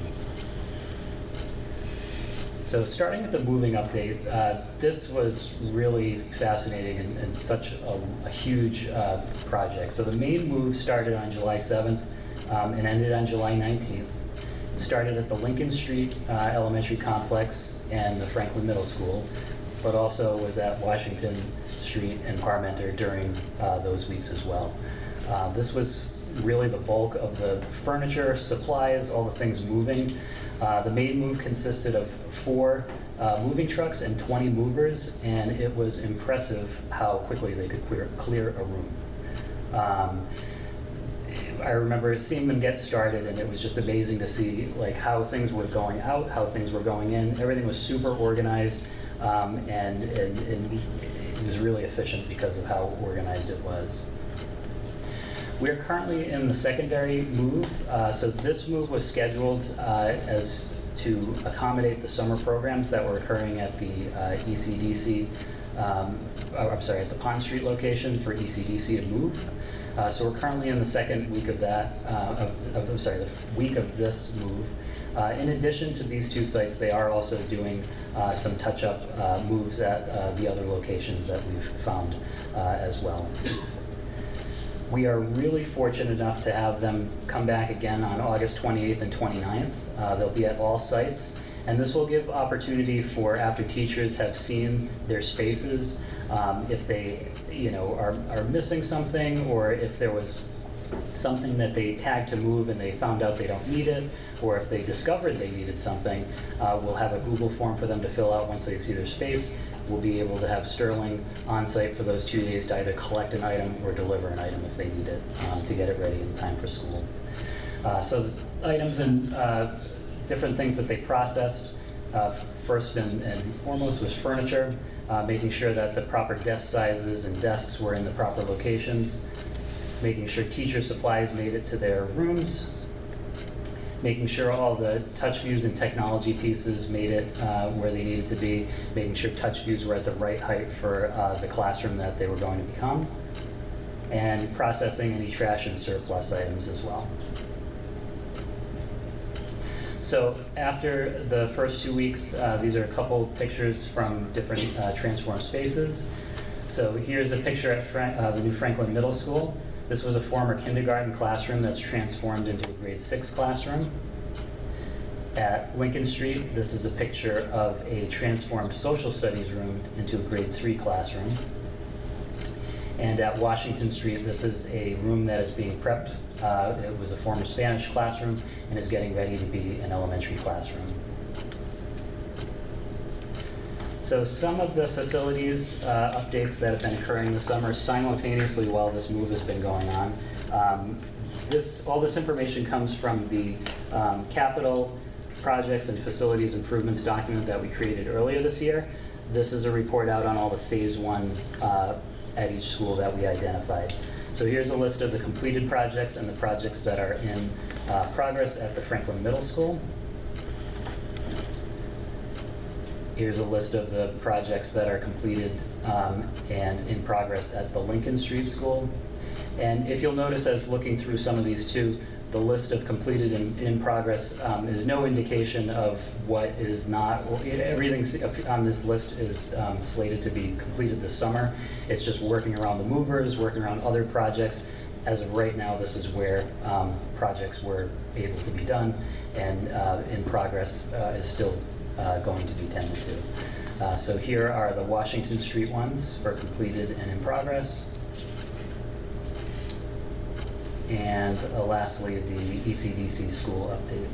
So starting with the moving update, uh, this was really fascinating and, and such a, a huge uh, project. So the main move started on July seventh um, and ended on July nineteenth. It started at the Lincoln Street uh, Elementary Complex and the Franklin Middle School, but also was at Washington Street and Parmenter during uh, those weeks as well. Uh, this was really the bulk of the furniture, supplies, all the things moving. Uh, the main move consisted of four uh, moving trucks and twenty movers, and it was impressive how quickly they could clear, clear a room. Um, I remember seeing them get started, and it was just amazing to see like how things were going out, how things were going in. Everything was super organized, um, and, and, and it was really efficient because of how organized it was. We are currently in the secondary move. Uh, so this move was scheduled uh, as to accommodate the summer programs that were occurring at the uh, E C D C, um, oh, I'm sorry, at the Pond Street location for E C D C to move. Uh, so we're currently in the second week of that, uh, of, of, I'm sorry, the week of this move. Uh, in addition to these two sites, they are also doing uh, some touch-up uh, moves at uh, the other locations that we've found uh, as well. We are really fortunate enough to have them come back again on August twenty-eighth and twenty-ninth. Uh, they'll be at all sites, and this will give opportunity for, after teachers have seen their spaces, um, if they you know, are, are missing something, or if there was something that they tagged to move and they found out they don't need it, or if they discovered they needed something, uh, we'll have a Google form for them to fill out once they see their space. We'll be able to have Sterling on site for those two days to either collect an item or deliver an item if they need it, um, to get it ready in time for school. Uh, so items and uh, different things that they processed, uh, first and, and foremost was furniture. Uh, making sure that the proper desk sizes and desks were in the proper locations, making sure teacher supplies made it to their rooms, making sure all the touch views and technology pieces made it uh, where they needed to be, making sure touch views were at the right height for uh, the classroom that they were going to become, and processing any trash and surplus items as well. So after the first two weeks, uh, these are a couple pictures from different uh, transformed spaces. So here's a picture at Fra uh, the new Franklin Middle School. This was a former kindergarten classroom that's transformed into a grade six classroom. At Lincoln Street, this is a picture of a transformed social studies room into a grade three classroom. And at Washington Street, this is a room that is being prepped. Uh, it was a former Spanish classroom and is getting ready to be an elementary classroom. So some of the facilities uh, updates that have been occurring this summer simultaneously while this move has been going on. Um, this, all this information comes from the um, capital projects and facilities improvements document that we created earlier this year. This is a report out on all the phase one uh, at each school that we identified. So here's a list of the completed projects and the projects that are in uh, progress at the Franklin Middle School. Here's a list of the projects that are completed um, and in progress at the Lincoln Street School. And if you'll notice as looking through some of these too, the list of completed and in progress um, is no indication of what is not. Everything on this list is um, slated to be completed this summer. It's just working around the movers, working around other projects. As of right now, this is where um, projects were able to be done, and uh, in progress uh, is still uh, going to be tended to. Uh, so here are the Washington Street ones for completed and in progress. And uh, lastly, the E C D C school update.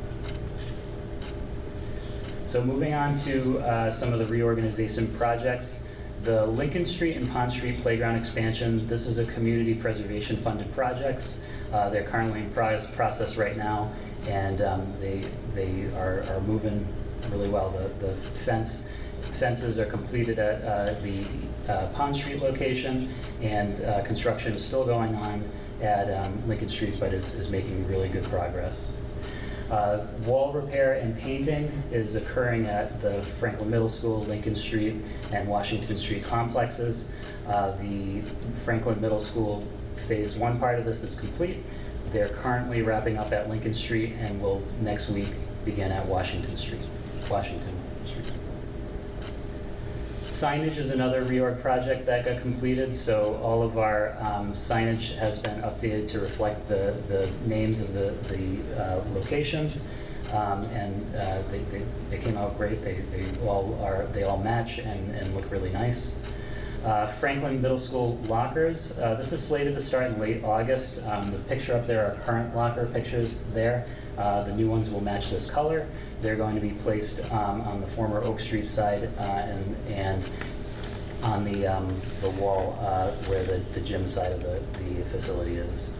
So moving on to uh, some of the reorganization projects. The Lincoln Street and Pond Street playground expansion, this is a community preservation funded projects. Uh, they're currently in process right now, and um, they, they are, are moving really well. The, the fence, fences are completed at uh, the uh, Pond Street location, and uh, construction is still going on at um, Lincoln Street, but is, is making really good progress. Uh, wall repair and painting is occurring at the Franklin Middle School, Lincoln Street, and Washington Street complexes. Uh, the Franklin Middle School phase one part of this is complete. They're currently wrapping up at Lincoln Street and will next week begin at Washington Street. Washington Street. Signage is another reorg project that got completed, so all of our um, signage has been updated to reflect the, the names of the, the uh, locations, um, and uh, they, they, they came out great. They, they all are they all match and, and look really nice. Uh, Franklin Middle School lockers. Uh, this is slated to start in late August. Um, the picture up there are current locker pictures there. Uh, the new ones will match this color. They're going to be placed um, on the former Oak Street side uh, and, and on the, um, the wall uh, where the, the gym side of the, the facility is.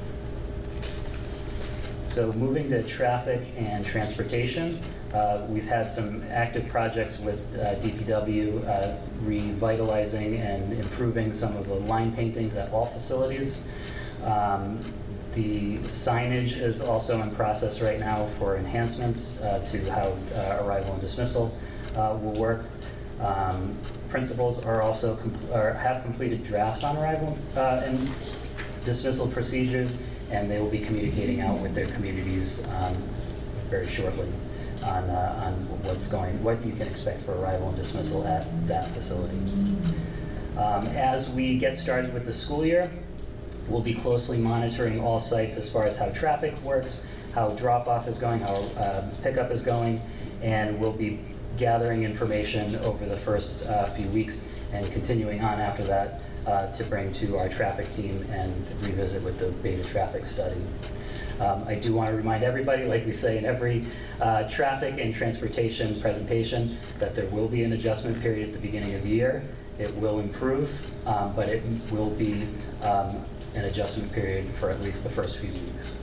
So moving to traffic and transportation, uh, we've had some active projects with uh, D P W uh, revitalizing and improving some of the line paintings at all facilities. Um, the signage is also in process right now for enhancements uh, to how uh, arrival and dismissal uh, will work. Um, principals are also com or have completed drafts on arrival uh, and dismissal procedures, and they will be communicating out with their communities um, very shortly on, uh, on what's going, what you can expect for arrival and dismissal at that facility. Um, as we get started with the school year, we'll be closely monitoring all sites as far as how traffic works, how drop-off is going, how uh, pickup is going, and we'll be gathering information over the first uh, few weeks and continuing on after that uh, to bring to our traffic team and revisit with the beta traffic study. Um, I do want to remind everybody, like we say in every uh, traffic and transportation presentation, that there will be an adjustment period at the beginning of the year. It will improve, um, but it will be um, an adjustment period for at least the first few weeks.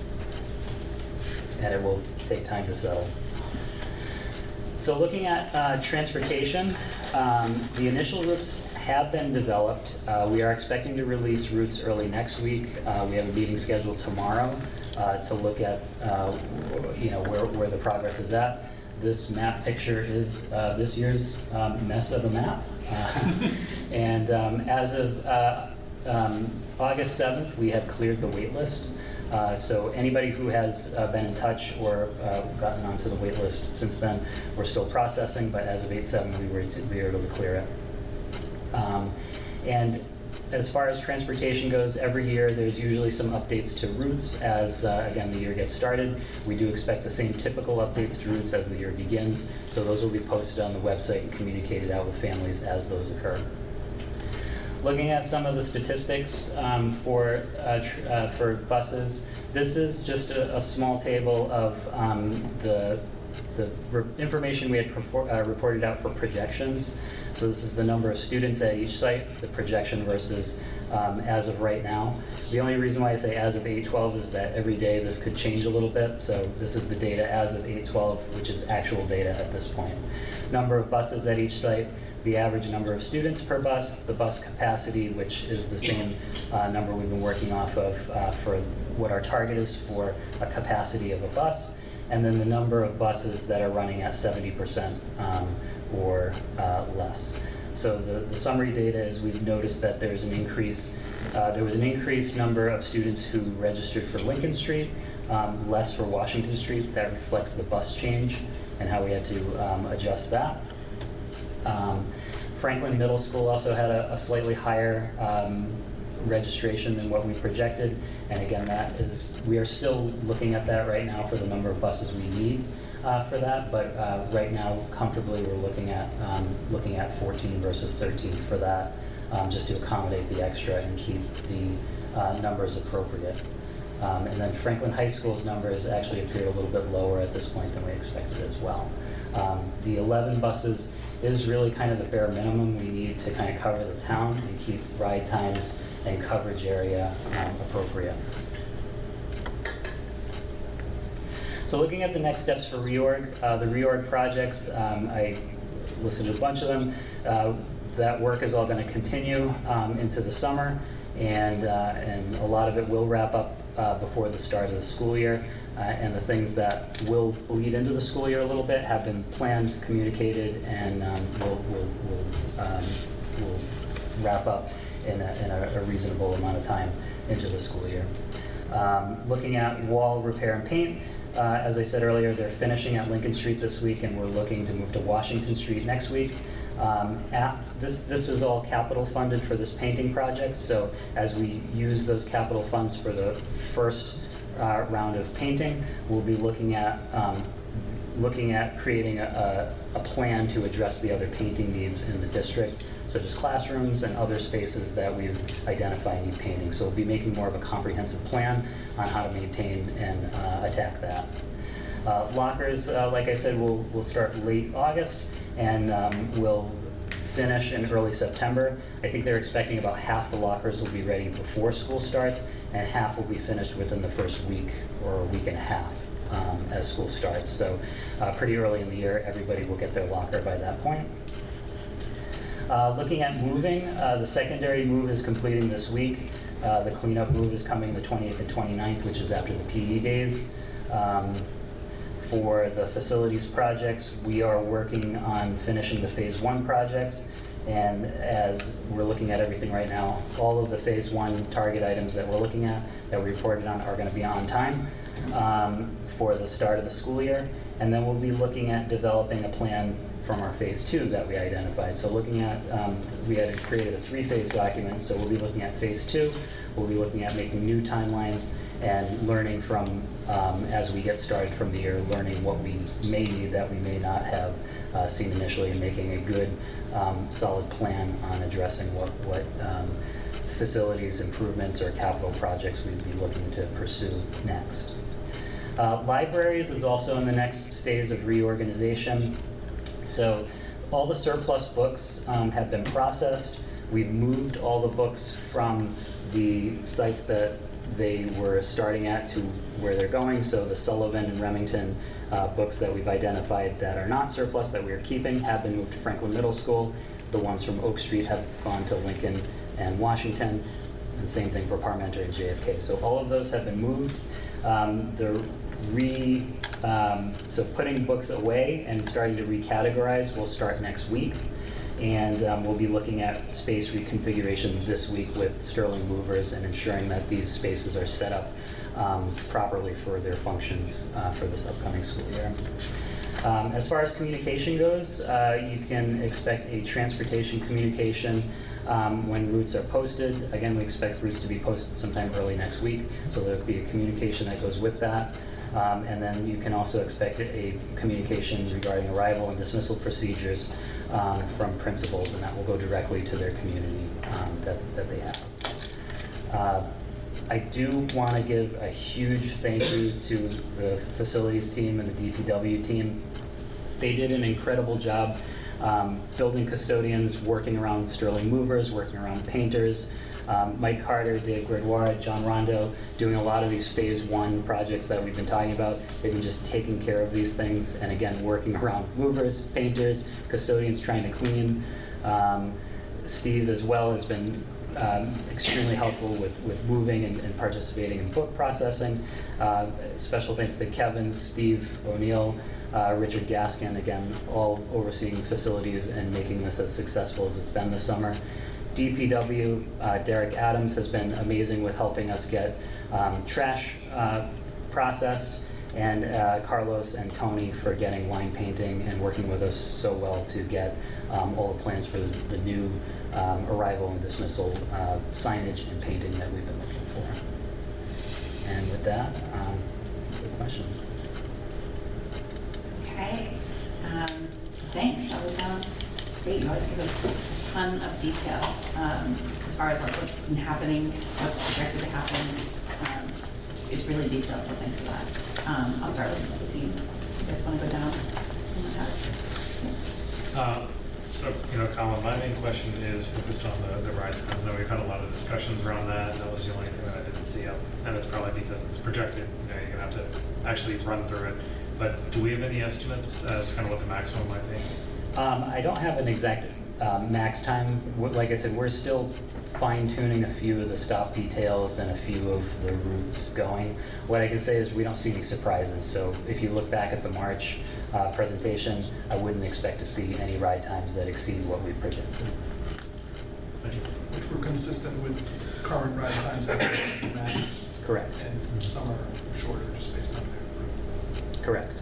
And it will take time to settle. So looking at uh, transportation, um, the initial routes have been developed. Uh, we are expecting to release routes early next week. Uh, we have a meeting scheduled tomorrow uh, to look at uh, you know, where, where the progress is at. This map picture is uh, this year's um, mess of a map. Uh, and um, as of uh, um, August seventh, we have cleared the wait list. Uh, so anybody who has uh, been in touch or uh, gotten onto the wait list since then, we're still processing, but as of eight seven, we were, to, we were able to clear it. Um, and as far as transportation goes, every year there's usually some updates to routes as, uh, again, the year gets started. We do expect the same typical updates to routes as the year begins, so those will be posted on the website and communicated out with families as those occur. Looking at some of the statistics um, for, uh, tr uh, for buses, this is just a, a small table of um, the, the re information we had uh, reported out for projections. So this is the number of students at each site, the projection versus um, as of right now. The only reason why I say as of eight twelve is that every day this could change a little bit. So this is the data as of eight twelve, which is actual data at this point. Number of buses at each site, the average number of students per bus, the bus capacity, which is the same uh, number we've been working off of uh, for what our target is for a capacity of a bus, and then the number of buses that are running at seventy percent um, or uh, less. So the, the summary data is we've noticed that there's an increase, uh, there was an increased number of students who registered for Lincoln Street, um, less for Washington Street. That reflects the bus change and how we had to um, adjust that. Um, Franklin Middle School also had a, a slightly higher um, registration than what we projected, and again, that is, we are still looking at that right now for the number of buses we need uh, for that, but uh, right now, comfortably, we're looking at um, looking at fourteen versus thirteen for that, um, just to accommodate the extra and keep the uh, numbers appropriate. Um, and then Franklin High School's numbers actually appear a little bit lower at this point than we expected as well. Um, the eleven buses is really kind of the bare minimum we need to kind of cover the town and keep ride times and coverage area um, appropriate. So looking at the next steps for reorg, uh, the reorg projects, um, I listed a bunch of them. Uh, that work is all going to continue um, into the summer, and, uh, and a lot of it will wrap up Uh, before the start of the school year, uh, and the things that will bleed into the school year a little bit have been planned, communicated, and um, will will will um, will wrap up in, a, in a, a reasonable amount of time into the school year. Um, looking at wall repair and paint, uh, as I said earlier, they're finishing at Lincoln Street this week, and we're looking to move to Washington Street next week. Um, at, this, this is all capital funded for this painting project, so as we use those capital funds for the first uh, round of painting, we'll be looking at um, looking at creating a, a, a plan to address the other painting needs in the district, such as classrooms and other spaces that we've identified need painting. So we'll be making more of a comprehensive plan on how to maintain and uh, attack that. Uh, lockers, uh, like I said, will will start late August and um, will finish in early September. I think they're expecting about half the lockers will be ready before school starts, and half will be finished within the first week or a week and a half um, as school starts. So uh, pretty early in the year, everybody will get their locker by that point. Uh, looking at moving, uh, the secondary move is completing this week. Uh, the cleanup move is coming the twentieth and twenty-ninth, which is after the P E days. Um, For the facilities projects, we are working on finishing the phase one projects. And as we're looking at everything right now, all of the phase one target items that we're looking at, that we reported on, are gonna be on time um, for the start of the school year. And then we'll be looking at developing a plan from our phase two that we identified. So looking at, um, we had created a three-phase document, so we'll be looking at phase two, we'll be looking at making new timelines and learning from, um, as we get started from the year, learning what we may need that we may not have uh, seen initially, and making a good, um, solid plan on addressing what, what um, facilities improvements or capital projects we'd be looking to pursue next. Uh, libraries is also in the next phase of reorganization. So all the surplus books um, have been processed. We've moved all the books from the sites that they were starting at to where they're going. So the Sullivan and Remington uh, books that we've identified that are not surplus that we're keeping have been moved to Franklin Middle School. The ones from Oak Street have gone to Lincoln and Washington, and same thing for Parmenter and J F K. So all of those have been moved. Um, the re, um, so putting books away and starting to recategorize will start next week. And um, we'll be looking at space reconfiguration this week with Sterling Movers and ensuring that these spaces are set up um, properly for their functions uh, for this upcoming school year. Um, as far as communication goes, uh, you can expect a transportation communication um, when routes are posted. Again, we expect routes to be posted sometime early next week, so there'll be a communication that goes with that. Um, and then you can also expect a communication regarding arrival and dismissal procedures um, from principals, and that will go directly to their community um, that, that they have. Uh, I do want to give a huge thank you to the facilities team and the D P W team. They did an incredible job um, building custodians, working around Sterling Movers, working around painters. Um, Mike Carter, Dave Gregoire, John Rondo, doing a lot of these phase one projects that we've been talking about. They've been just taking care of these things, and again, working around movers, painters, custodians trying to clean. Um, Steve as well has been um, extremely helpful with, with moving and, and participating in book processing. Uh, special thanks to Kevin, Steve O'Neill, uh, Richard Gaskin, again, all overseeing facilities and making this as successful as it's been this summer. D P W, uh, Derek Adams has been amazing with helping us get um, trash uh, processed, and uh, Carlos and Tony for getting line painting and working with us so well to get um, all the plans for the, the new um, arrival and dismissal uh, signage and painting that we've been looking for. And with that, um, any questions? Okay, um, thanks. That was um, great. You always give us a ton of detail um, as far as like what's been happening, what's projected to happen. Um, it's really detailed, so thanks for that. Um, I'll start with the team. You guys want to go down? Uh, so, you know, Colin, my main question is focused on the, the ride times. Now, we've had a lot of discussions around that, and that was the only thing that I didn't see up. And it's probably because it's projected, you know, you're gonna have to actually run through it. But do we have any estimates as to kind of what the maximum might be? Um, I don't have an exact uh, max time. W- Like I said, we're still fine-tuning a few of the stop details and a few of the routes going. What I can say is we don't see any surprises. So if you look back at the March uh, presentation, I wouldn't expect to see any ride times that exceed what we projected. Which were consistent with current ride times at the max. Correct. And some are shorter just based on their route. Correct.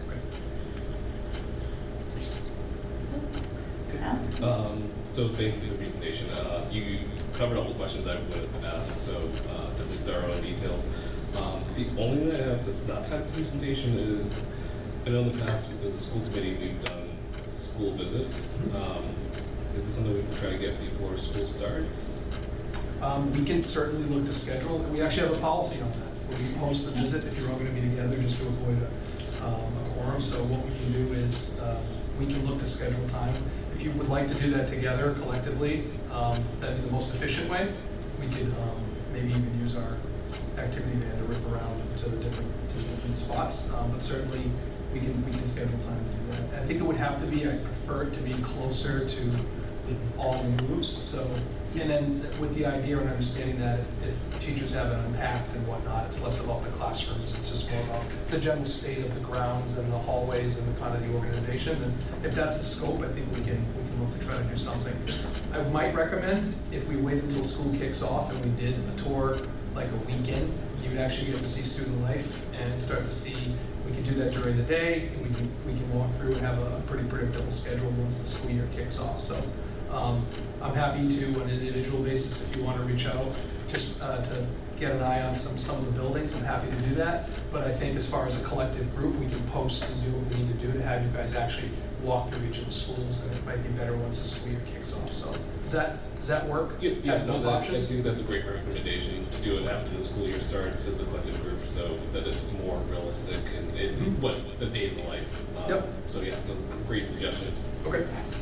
Um, so thank you for the presentation. Uh, you covered all the questions I would have asked, so uh, definitely thorough and detailed. Um, the only thing I have that's not type of presentation is I know in the past with the school committee, we've done school visits. Um, is this something we can try to get before school starts? Um, we can certainly look to schedule. We actually have a policy on that. Where we post the visit if you're all going to be together, just to avoid a, um, a quorum. So what we can do is uh, we can look to schedule time. If you would like to do that together collectively, um, that'd be the most efficient way. We could um, maybe even use our activity van to rip around to the different to the different spots. Um, but certainly we can we can schedule time to do that. I think it would have to be. I prefer it to be closer to all the moves. So. And then with the idea and understanding that if, if teachers have an impact and whatnot, it's less about the classrooms, it's just more about the general state of the grounds and the hallways and the kind of the organization. And if that's the scope, I think we can we can look to try to do something. I might recommend if we wait until school kicks off and we did a tour like a weekend, you would actually get to see student life and start to see. We can do that during the day. And we can we can walk through and have a pretty predictable schedule once the school year kicks off. So. Um, I'm happy to, on an individual basis, if you want to reach out, just uh, to get an eye on some, some of the buildings, I'm happy to do that. But I think as far as a collective group, we can post and do what we need to do to have you guys actually walk through each of the schools, and it might be better once the school year kicks off. So does that does that work? Yeah, yeah Have no, both that, I options? think that's a great recommendation to do it after the school year starts as a collective group, so that it's more realistic and it, Mhm. what's the day of life. Um, Yep. So yeah, so great suggestion. Okay.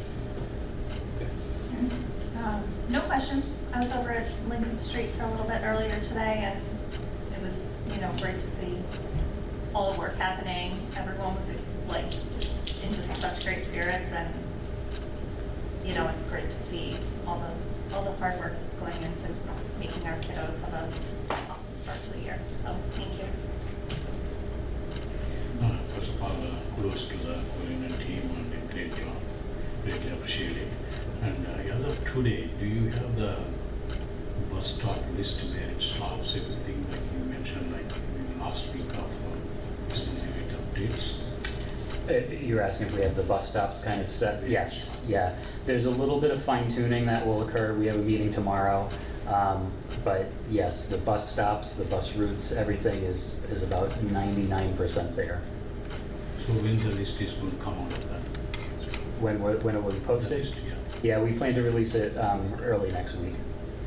Um, No questions. I was over at Lincoln Street for a little bit earlier today, and it was, you know, great to see all the work happening. Everyone was like in just such great spirits, and you know, it's great to see all the all the hard work that's going into making our kiddos have an awesome start to the year. So thank you. No, first of all, uh, kudos to the Korean team and did great job. Greatly appreciate it. And uh, as of today, do you have the bus stop list where it stops everything like you mentioned, like in the last week of uh, specific updates? Uh, You're asking if we have the bus stops kind of set? Yes, yeah. There's a little bit of fine tuning that will occur. We have a meeting tomorrow. Um, but yes, the bus stops, the bus routes, everything is, is about ninety-nine percent there. So when the list is going to come out of that? When, when it will be posted? List, yeah. Yeah, we plan to release it um, early next week.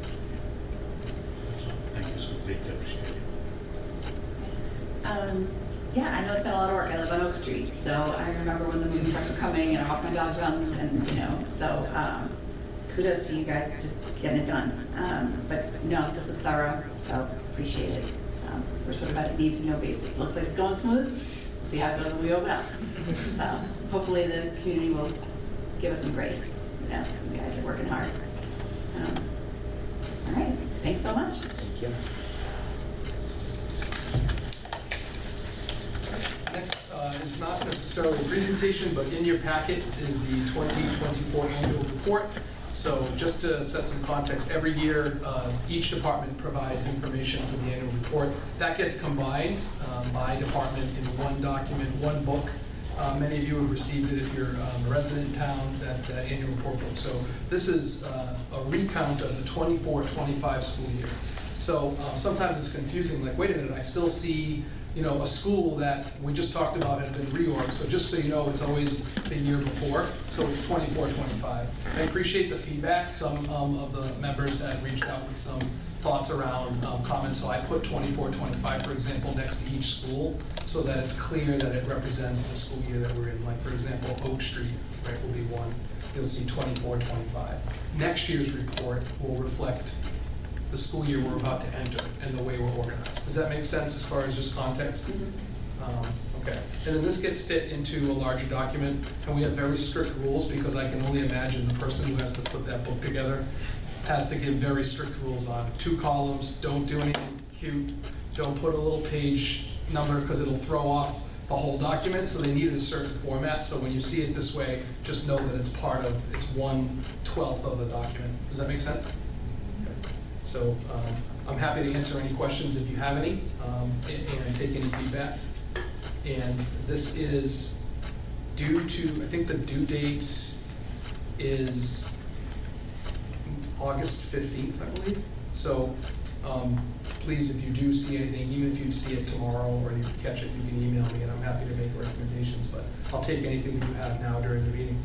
So thank you so greatly appreciate it. Um, yeah, I know it's been a lot of work. I live on Oak Street, so I remember when the moving trucks were coming and I walked my dogs around them, and, you know, so um, kudos to you guys just getting it done. Um, but no, this was thorough, so appreciate it. Um, we're sort of at a need to know basis. Looks like it's going smooth. We'll see how it goes when we open up. So hopefully the community will give us some grace. You know, you guys are working hard. Um, all right, thanks so much. Thank you. Next uh, is not necessarily a presentation, but in your packet is the twenty twenty-four annual report. So just to set some context, every year uh, each department provides information for the annual report. That gets combined um, by department in one document, one book. Uh, many of you have received it if you're um, a resident in town, that, that annual report book. So this is uh, a recount of the twenty-four twenty-five school year. So um, sometimes it's confusing, like, wait a minute, I still see, you know, a school that we just talked about had been reorged. So just so you know, it's always the year before. So it's twenty-four twenty-five. I appreciate the feedback. Some um, of the members had reached out with some thoughts around um, comments. So I put twenty-four twenty-five, for example, next to each school so that it's clear that it represents the school year that we're in. Like, for example, Oak Street, right, will be one. You'll see twenty-four twenty-five. Next year's report will reflect the school year we're about to enter and the way we're organized. Does that make sense as far as just context? Mm-hmm. um, okay. And then this gets fit into a larger document, and we have very strict rules because I can only imagine the person who has to put that book together has to give very strict rules on two columns, don't do anything cute, don't put a little page number because it'll throw off the whole document, so they needed a certain format. So when you see it this way, just know that it's part of, it's one twelfth of the document. Does that make sense? So um, I'm happy to answer any questions if you have any, um, and, and take any feedback. And this is due to, I think the due date is August fifteenth, I believe. So Um, Please, if you do see anything, even if you see it tomorrow or you catch it, you can email me and I'm happy to make recommendations, but I'll take anything that you have now during the meeting.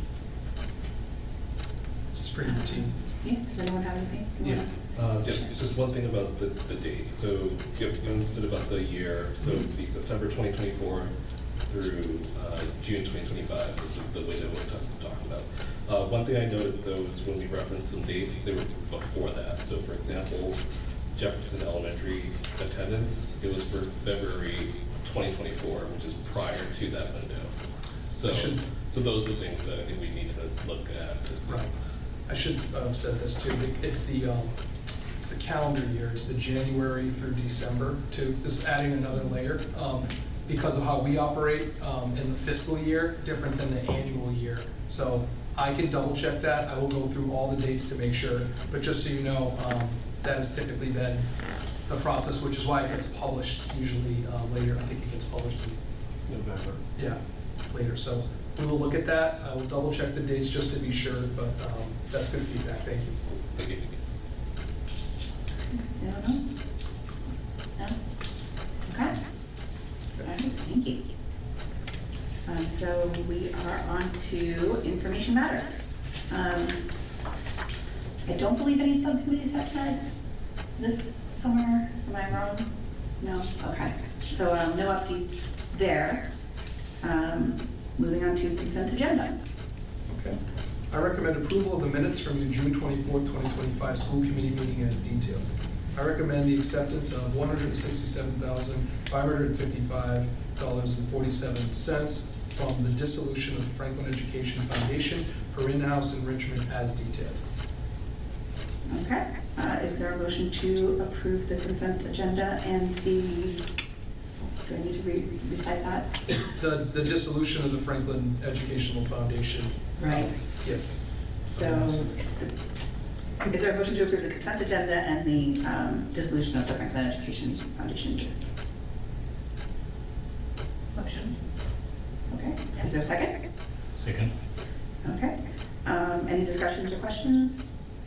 It's just pretty routine. Yeah, does anyone have anything? You Yeah, wanna- uh, just, just one thing about the, the date. So you have to understand about the year, so it would be September twenty twenty-four through uh, June twenty twenty-five, which is the way that we're talk- talking about. Uh, one thing I noticed though is when we referenced some dates, they were before that. So for example, Jefferson Elementary attendance, it was for February twenty twenty-four, which is prior to that window. So, Should- so those are the things that I think we need to look at to see. Right. I should have said this too. It's the, um, it's the calendar year. It's the January through December too. This is adding another layer, um, because of how we operate, um, in the fiscal year, different than the annual year. So I can double check that. I will go through all the dates to make sure. But just so you know, um, that has typically been the process, which is why it gets published usually, uh, later. I think it gets published in November. yeah, later. So we will look at that. I will double check the dates just to be sure, but um, that's good feedback. Thank you. Thank you. Anyone else? No? Okay. All right, thank you. Um, so we are on to information matters. Um, I don't believe any subcommittees have met this summer. Am I wrong? No? Okay. So um, no updates there. Um, moving on to consent agenda. Okay. I recommend approval of the minutes from the June twenty-fourth, twenty twenty-five school committee meeting as detailed. I recommend the acceptance of one hundred sixty-seven thousand, five hundred fifty-five dollars and forty-seven cents from the dissolution of the Franklin Education Foundation for in-house enrichment as detailed. Okay. Uh, is there a motion to approve the consent agenda and the, do I need to re recite that? The, the dissolution of the Franklin Educational Foundation Right. gift. So, is there a motion to approve the consent agenda and the um, dissolution of the Franklin Education Foundation? Motion. Okay, is there a second? Second. Okay, um, any discussions or questions?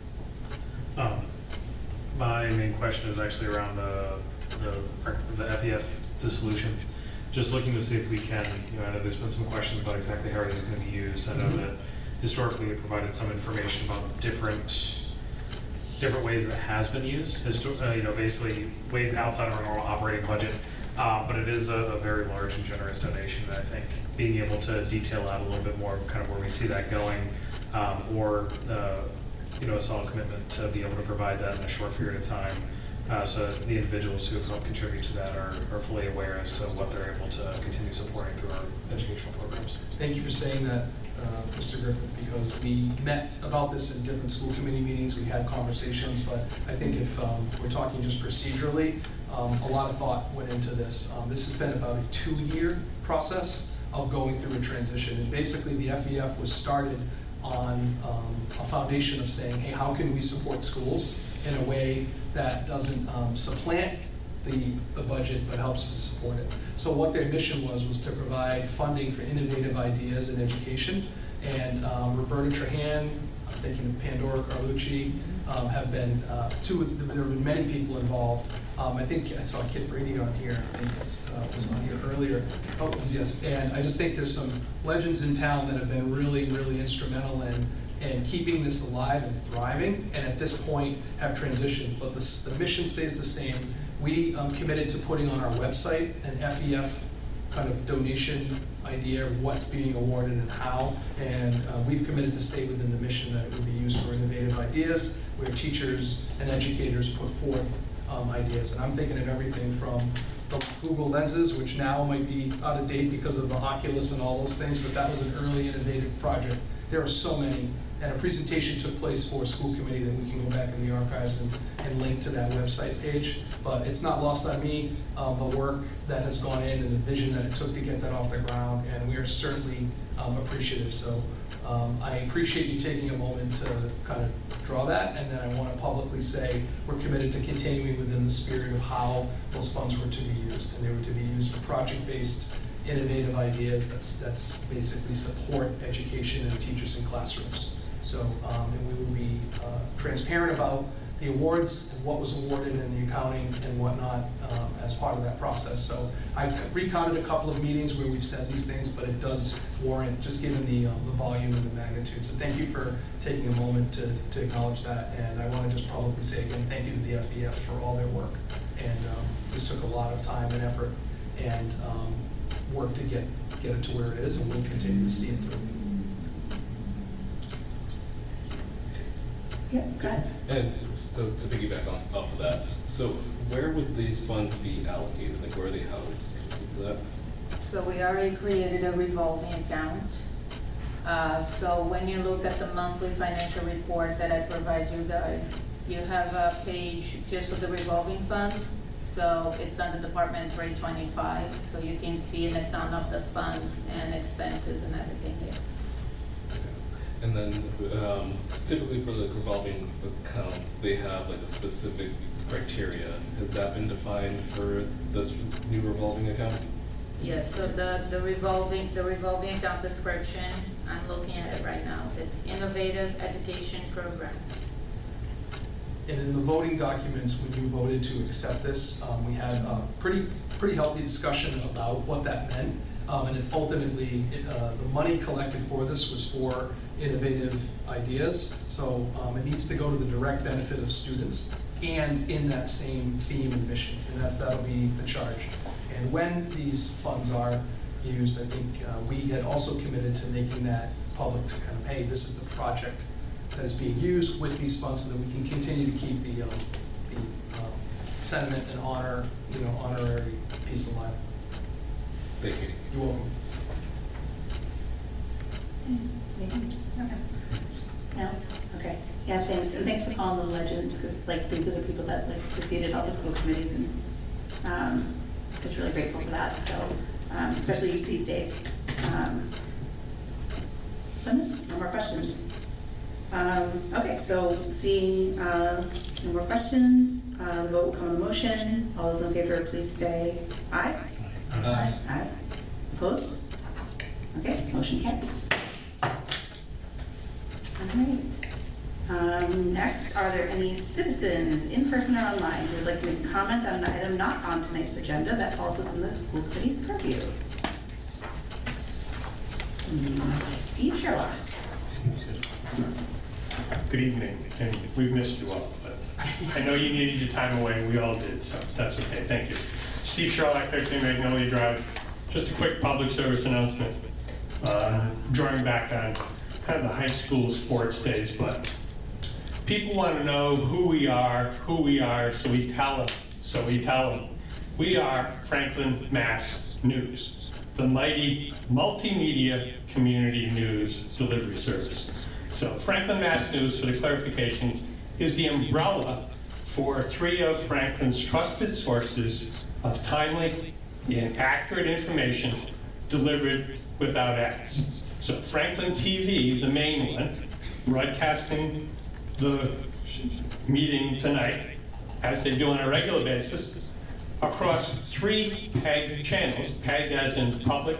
Um, my main question is actually around the, the, Frank- the F E F dissolution. Just looking to see if we can, you know, I know there's been some questions about exactly how it is going to be used. I know that historically it provided some information about different, different ways that it has been used. Histo- uh, you know, basically ways outside of our normal operating budget. Uh, but it is a, a very large and generous donation that I think being able to detail out a little bit more of kind of where we see that going, um, or uh, you know, a solid commitment to be able to provide that in a short period of time, uh, so that the individuals who have helped contribute to that are, are fully aware as to what they're able to continue supporting through our educational programs. Thank you for saying that, uh, Mister Griffith, because we met about this in different school committee meetings, we had conversations, but I think if um, we're talking just procedurally, um, a lot of thought went into this. Um, this has been about a two-year process of going through a transition, and basically the F E F was started on um, a foundation of saying, hey, how can we support schools in a way that doesn't um, supplant the, the budget, but helps to support it. So what their mission was, was to provide funding for innovative ideas in education. And um, Roberta Trahan, I'm thinking of Pandora Carlucci, um, have been, uh, two, there have been many people involved. Um, I think I saw Kit Brady on here, I think it uh, was on here earlier. Oh, it was, yes, and I just think there's some legends in town that have been really, really instrumental in and keeping this alive and thriving, and at this point have transitioned. But the, the mission stays the same. We um, committed to putting on our website an F E F kind of donation idea, what's being awarded and how, and uh, we've committed to stay within the mission that it would be used for innovative ideas, where teachers and educators put forth um, ideas. And I'm thinking of everything from the Google Lenses, which now might be out of date because of the Oculus and all those things, but that was an early innovative project. There are so many. And a presentation took place for a school committee that we can go back in the archives and, and link to that website page. But it's not lost on me, um, the work that has gone in and the vision that it took to get that off the ground, and we are certainly um, appreciative. So um, I appreciate you taking a moment to kind of draw that, and then I want to publicly say we're committed to continuing within the spirit of how those funds were to be used. And they were to be used for project-based innovative ideas that's, that's basically support education and teachers in classrooms. So, um, and we will be uh, transparent about the awards and what was awarded and the accounting and whatnot um, as part of that process. So I recounted a couple of meetings where we've said these things, but it does warrant, just given the, um, the volume and the magnitude. So thank you for taking a moment to, to acknowledge that. And I want to just publicly say again, thank you to the F E F for all their work. And um, this took a lot of time and effort and um, work to get, get it to where it is, and we'll continue to see it through. Yeah, go ahead. And to, to piggyback on, off of that, so where would these funds be allocated? Like, where are they housed? Is that? So we already created a revolving account. Uh, so when you look at the monthly financial report that I provide you guys, you have a page just for the revolving funds. So it's under Department three twenty-five, so you can see an account of the funds and expenses and everything here. And then um, typically for the revolving accounts, they have like a specific criteria. Has that been defined for this new revolving account? Yes, so the, the revolving, the revolving account description, I'm looking at it right now. It's innovative education programs. And in the voting documents, when you voted to accept this, um, we had a pretty, pretty healthy discussion about what that meant. Um, and it's ultimately, it, uh, the money collected for this was for innovative ideas. So um, it needs to go to the direct benefit of students and in that same theme and mission. And that's, that'll be the charge. And when these funds are used, I think uh, we had also committed to making that public to kind of, hey, this is the project that is being used with these funds so that we can continue to keep the, um, the um, sentiment and honor, you know, honorary piece alive. Thank you. You're welcome. Okay. No? Okay. Yeah, thanks. And thanks for calling them legends, because like these are the people that like preceded all the school committees, and um, just really grateful for that. So, um, especially these days. Um, so no more questions. Um, okay, so seeing uh, no more questions, uh, the vote will come on the motion. All those in favor, please say aye. Aye. Aye. Opposed? Okay, motion carries. All right. Um, next, are there any citizens, in person or online, who would like to make a comment on an item not on tonight's agenda that falls within the school committee's purview? Mister Steve Sherlock. Good evening, and we've missed you all, but I know you needed your time away, we all did, so that's okay, thank you. Steve Sherlock, thirteen Magnolia Drive. Just a quick public service announcement. Uh, drawing back on kind of the high school sports days, but people want to know who we are, who we are, so we tell them, so we tell them. We are Franklin Mass News, the mighty multimedia community news delivery service. So Franklin Mass News, for the clarification, is the umbrella for three of Franklin's trusted sources of timely and accurate information delivered without ads. So Franklin T V, the main one, broadcasting the meeting tonight, as they do on a regular basis, across three P E G channels, P E G as in public,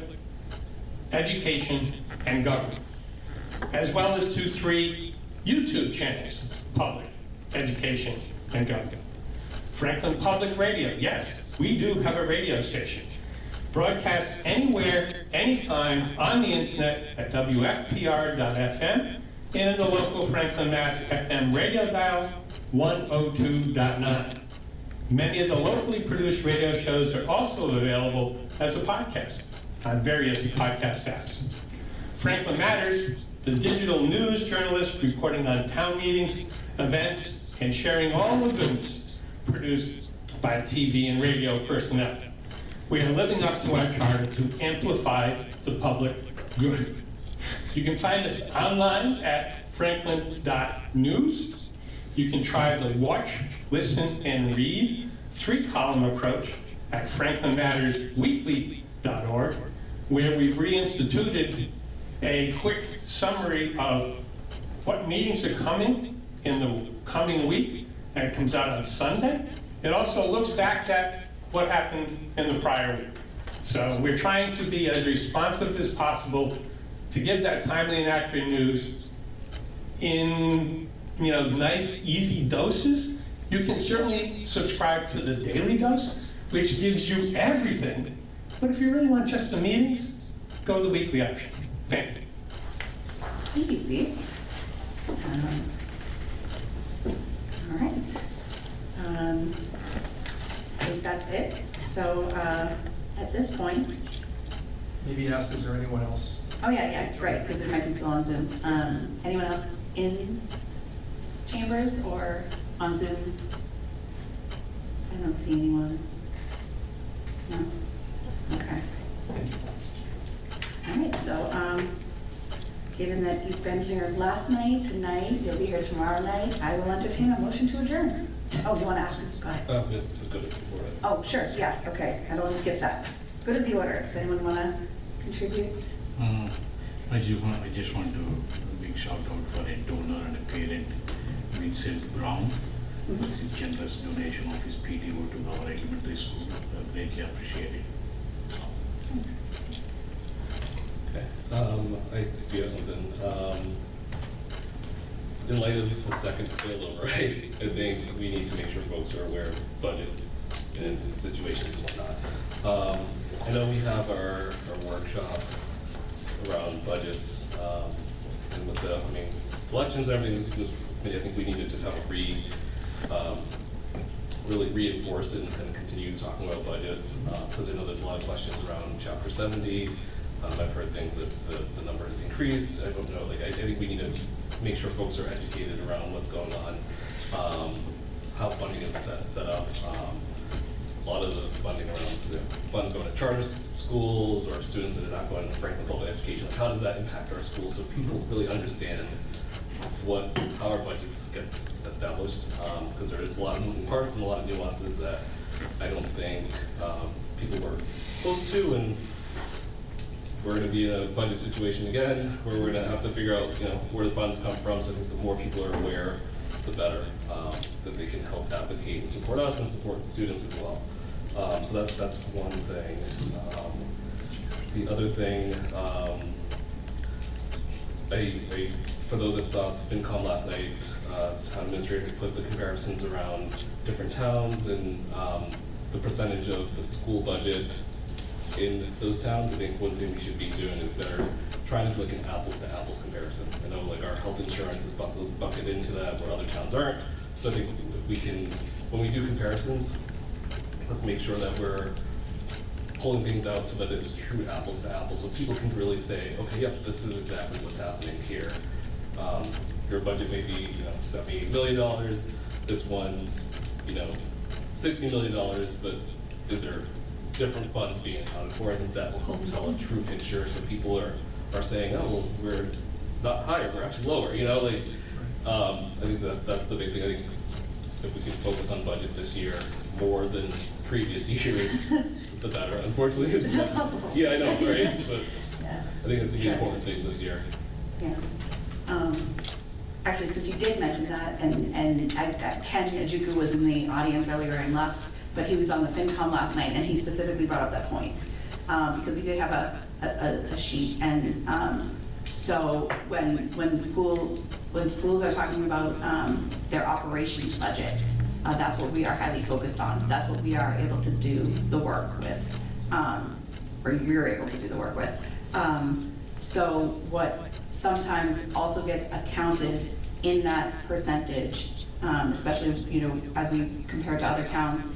education, and government, as well as to three YouTube channels, public, education, and government. Franklin Public Radio, yes, we do have a radio station. Broadcast anywhere, anytime on the internet at W F P R dot F M and in the local Franklin, Mass F M radio dial one oh two point nine. Many of the locally produced radio shows are also available as a podcast on various podcast apps. Franklin Matters, the digital news journalist reporting on town meetings, events, and sharing all the goodness produced by T V and radio personnel. We are living up to our charter to amplify the public good. You can find us online at franklin dot news. You can try the watch, listen, and read three-column approach at franklin matters weekly dot org, where we've reinstituted a quick summary of what meetings are coming in the coming week, and it comes out on Sunday. It also looks back at what happened in the prior week. So we're trying to be as responsive as possible to give that timely and accurate news in you know, nice, easy doses, you can certainly subscribe to the daily dose, which gives you everything. But if you really want just the meetings, go the weekly option. Thank you. Thank you, Steve. Um, All right. Um, I think that's it. So uh, at this point, Maybe ask, is there anyone else? oh yeah, yeah, great, because there might be people on Zoom. Um, Anyone else in chambers or on Zoom? I don't see anyone. No? Okay. All right, so um, given that you've been here last night, tonight, you'll be here tomorrow night, I will entertain a motion to adjourn. Oh, you want to ask? Go ahead. Uh, good, good before that. Oh, sure, yeah, okay, I don't want to skip that. Go to the order. Does anyone want to contribute? Uh, I just want, I just want to do a big shout out for a donor and a parent, Vincent Brown. Mhm. It's a generous donation of his P T O to our elementary school. I greatly appreciate it. Okay, um, I do have something. Um, in light of the second failover, right, I think we need to make sure folks are aware of budgets and situations and whatnot. Um, I know we have our, our workshop around budgets, um, and with the, I mean, elections and everything, this was, I think we need to just have a re, um, really reinforce it and continue talking about budgets, because uh, I know there's a lot of questions around Chapter seventy. Um, I've heard things that the, the number has increased. I don't know, like, I, I think we need to make sure folks are educated around what's going on, um, how funding is set, set up. Um, a lot of the funding around the funds going to charter schools or students that are not going to Franklin Public Education, how does that impact our schools so people really understand what, how our budget gets established, because um, there is a lot of moving parts and a lot of nuances that I don't think um, people were close to, and we're going to be in a budget situation again where we're going to have to figure out, you know, where the funds come from. So I think the more people are aware, the better, um, that they can help advocate and support us and support the students as well. Um, so that's that's one thing. Um, the other thing, um, I, I, for those that saw FinCom last night, uh, town administrator put the comparisons around different towns and um, the percentage of the school budget in those towns. I think one thing we should be doing is better trying to do like an apples to apples comparison. I know like our health insurance is bucketed, bucketed into that where other towns aren't. So I think if we can, when we do comparisons, let's make sure that we're pulling things out so that it's true apples to apples, so people can really say, okay, yep, this is exactly what's happening here. Um, your budget may be, you know, seventy-eight million dollars. This one's, you know, sixty million dollars, but is there different funds being accounted for? I think that will help tell a true picture, so people are, are saying, oh, well, we're not higher, we're actually lower, you know, like, um, I think that that's the big thing. I think if we can focus on budget this year more than previous years, the better. Unfortunately, it's Is that possible? Yeah, I know, right? But Yeah. I think it's the Sure. important thing this year. Yeah. Um, Actually, since you did mention that, and, and I, I- Ken Ajuku was in the audience earlier and left, but he was on the FinCom last night, and he specifically brought up that point. Um, because we did have a, a, a sheet, and, um, so when, when school, when schools are talking about, um, their operations budget, uh, that's what we are highly focused on. That's what we are able to do the work with, um, or you're able to do the work with. Um, so what sometimes also gets accounted in that percentage, um, especially, you know, as we compare to other towns,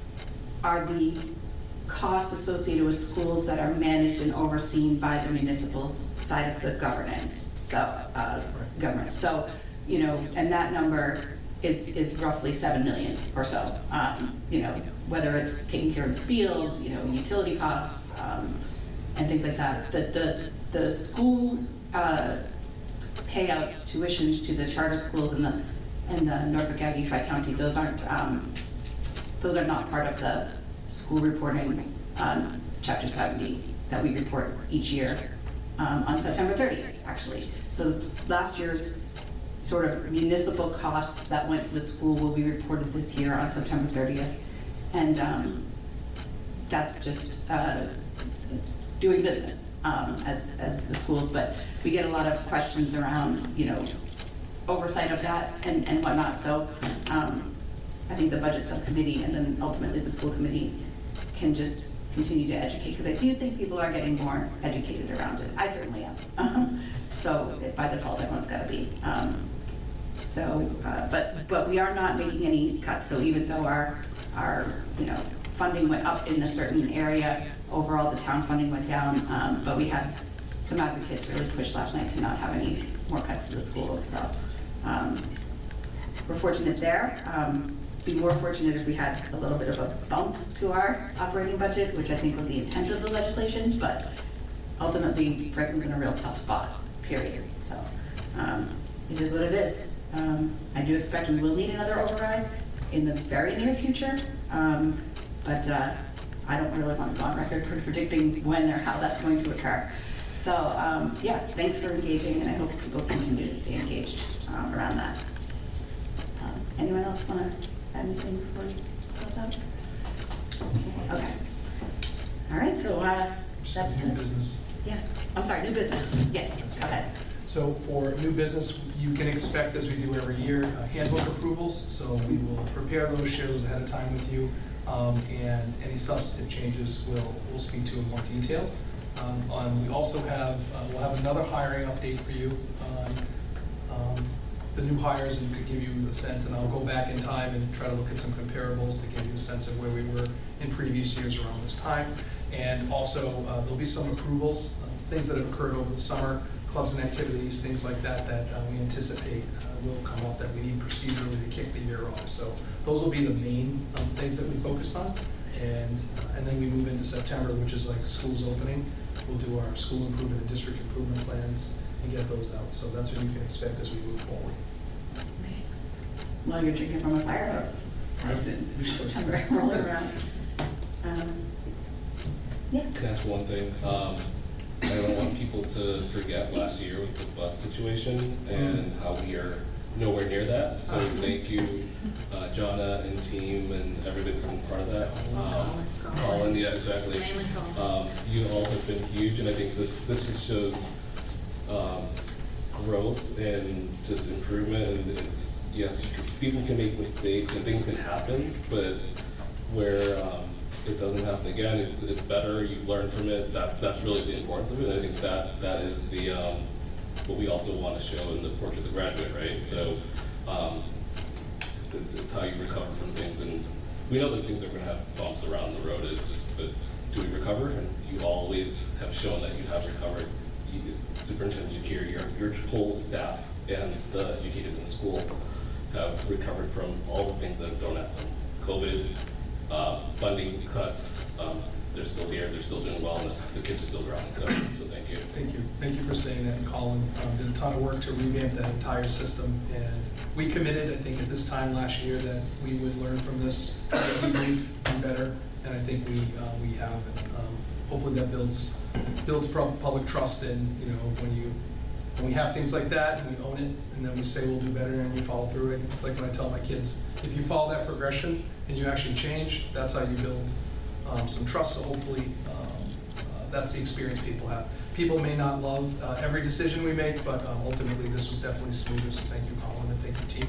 are the costs associated with schools that are managed and overseen by the municipal side of the governance, so, uh, government. So, you know, and that number is, is roughly seven million or so. Um, you know, whether it's taking care of the fields, you know, utility costs, um, and things like that. The, the, the school, uh, payouts, tuitions to the charter schools in the, in the Norfolk Aggie Tri-County, those aren't, um, those are not part of the school reporting, um, chapter seventy that we report each year, um, on September thirtieth, actually. So last year's sort of municipal costs that went to the school will be reported this year on September thirtieth. And, um, that's just, uh, doing business, um, as, as the schools, but we get a lot of questions around, you know, oversight of that and, and whatnot. So um, I think the budget subcommittee and then ultimately the school committee can just continue to educate, because I do think people are getting more educated around it. I certainly am. Um, so by default, everyone's got to be. Um, so, uh, but but we are not making any cuts. So even though our our you know funding went up in a certain area, overall the town funding went down. Um, but we had some advocates really pushed last night to not have any more cuts to the schools. So um, we're fortunate there. Um, be more fortunate if we had a little bit of a bump to our operating budget, which I think was the intent of the legislation, but ultimately Franklin's in a real tough spot, period. So um, it is what it is. Um, I do expect we will need another override in the very near future, um, but uh, I don't really want to go on record for predicting when or how that's going to occur. So um, yeah, thanks for engaging, and I hope people continue to stay engaged um, around that. Um, anyone else want to add anything before we close out? Okay. All right, so uh, that's New it. business. Yeah, I'm sorry, new business. Yes, go ahead. So for new business, you can expect, as we do every year, uh, handbook approvals. So we will prepare those, share those ahead of time with you, um, and any substantive changes we'll, we'll speak to in more detail. Um, on, we also have, uh, we'll have another hiring update for you on um, the new hires, and could give you a sense, and I'll go back in time and try to look at some comparables to give you a sense of where we were in previous years around this time. And also, uh, there'll be some approvals, uh, things that have occurred over the summer, clubs and activities, things like that, that uh, we anticipate uh, will come up that we need procedurally to kick the year off. So those will be the main um, things that we focused on. And, uh, and then we move into September, which is like schools opening. We'll do our school improvement and district improvement plans and get those out. So that's what you can expect as we move forward. Well, you're drinking from a fire hose. This is September rolling around. Um, yeah. Can I ask one thing? Um, I don't want people to forget last year with the bus situation and how we are nowhere near that. So thank you, uh, Jonna and team and everybody that's been part of that. Um, Colin, yeah, exactly. Um, you all have been huge, and I think this this just shows um, growth and just improvement. And it's yes, you can, people can make mistakes and things can happen, but where um, it doesn't happen again, it's it's better. You learn from it. That's that's really the importance of it. And I think that that is the um, what we also want to show in the portrait of the graduate, right? So um, it's it's how you recover from things, and we know that things are going to have bumps around the road. It's just, but do we recover? And you always have shown that you have recovered. You, Superintendent Jakir, your your whole staff and the educators in school have recovered from all the things that have thrown at them. COVID. Uh, funding cuts, um, they're still here, they're still doing well, and the kids are still growing, so, so thank you. Thank you. Thank you for saying that. And Colin um, did a ton of work to revamp that entire system, and we committed, I think, at this time last year that we would learn from this, debrief, do better, and I think we uh, we have. And, um, hopefully that builds builds public trust in, you know, when you when we have things like that and we own it, and then we say we'll do better and we follow through it. It's like when I tell my kids, if you follow that progression and you actually change, that's how you build um, some trust. So hopefully um, uh, that's the experience people have. People may not love uh, every decision we make, but um, ultimately this was definitely smoother. So thank you, Colin, and thank you,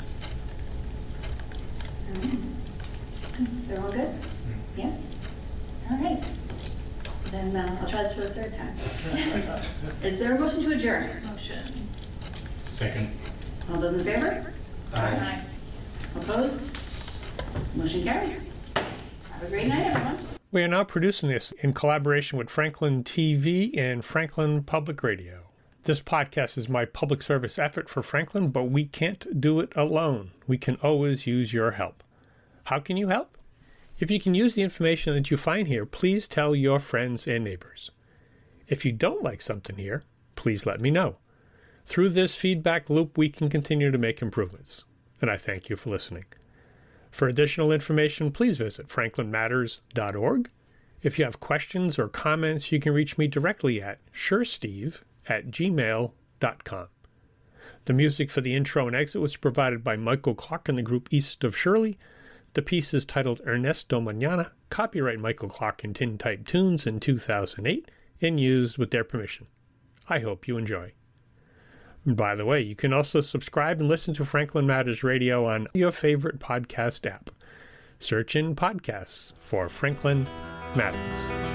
team. Is everyone good? Yeah? All right. Then uh, I'll try this for the third time. Is there a motion to adjourn? Motion. Second. All those in favor? Aye. Opposed? Motion carries. Have a great night, everyone. We are now producing this in collaboration with Franklin T V and Franklin Public Radio. This podcast is my public service effort for Franklin, but we can't do it alone. We can always use your help. How can you help? If you can use the information that you find here, please tell your friends and neighbors. If you don't like something here, please let me know. Through this feedback loop, we can continue to make improvements. And I thank you for listening. For additional information, please visit franklin matters dot org. If you have questions or comments, you can reach me directly at suresteve at gmail dot com. The music for the intro and exit was provided by Michael Clark and the group East of Shirley. The piece is titled Ernesto Mañana, copyright Michael Clark and Tintype Tunes in two thousand eight, and used with their permission. I hope you enjoy. And by the way, you can also subscribe and listen to Franklin Matters Radio on your favorite podcast app. Search in podcasts for Franklin Matters.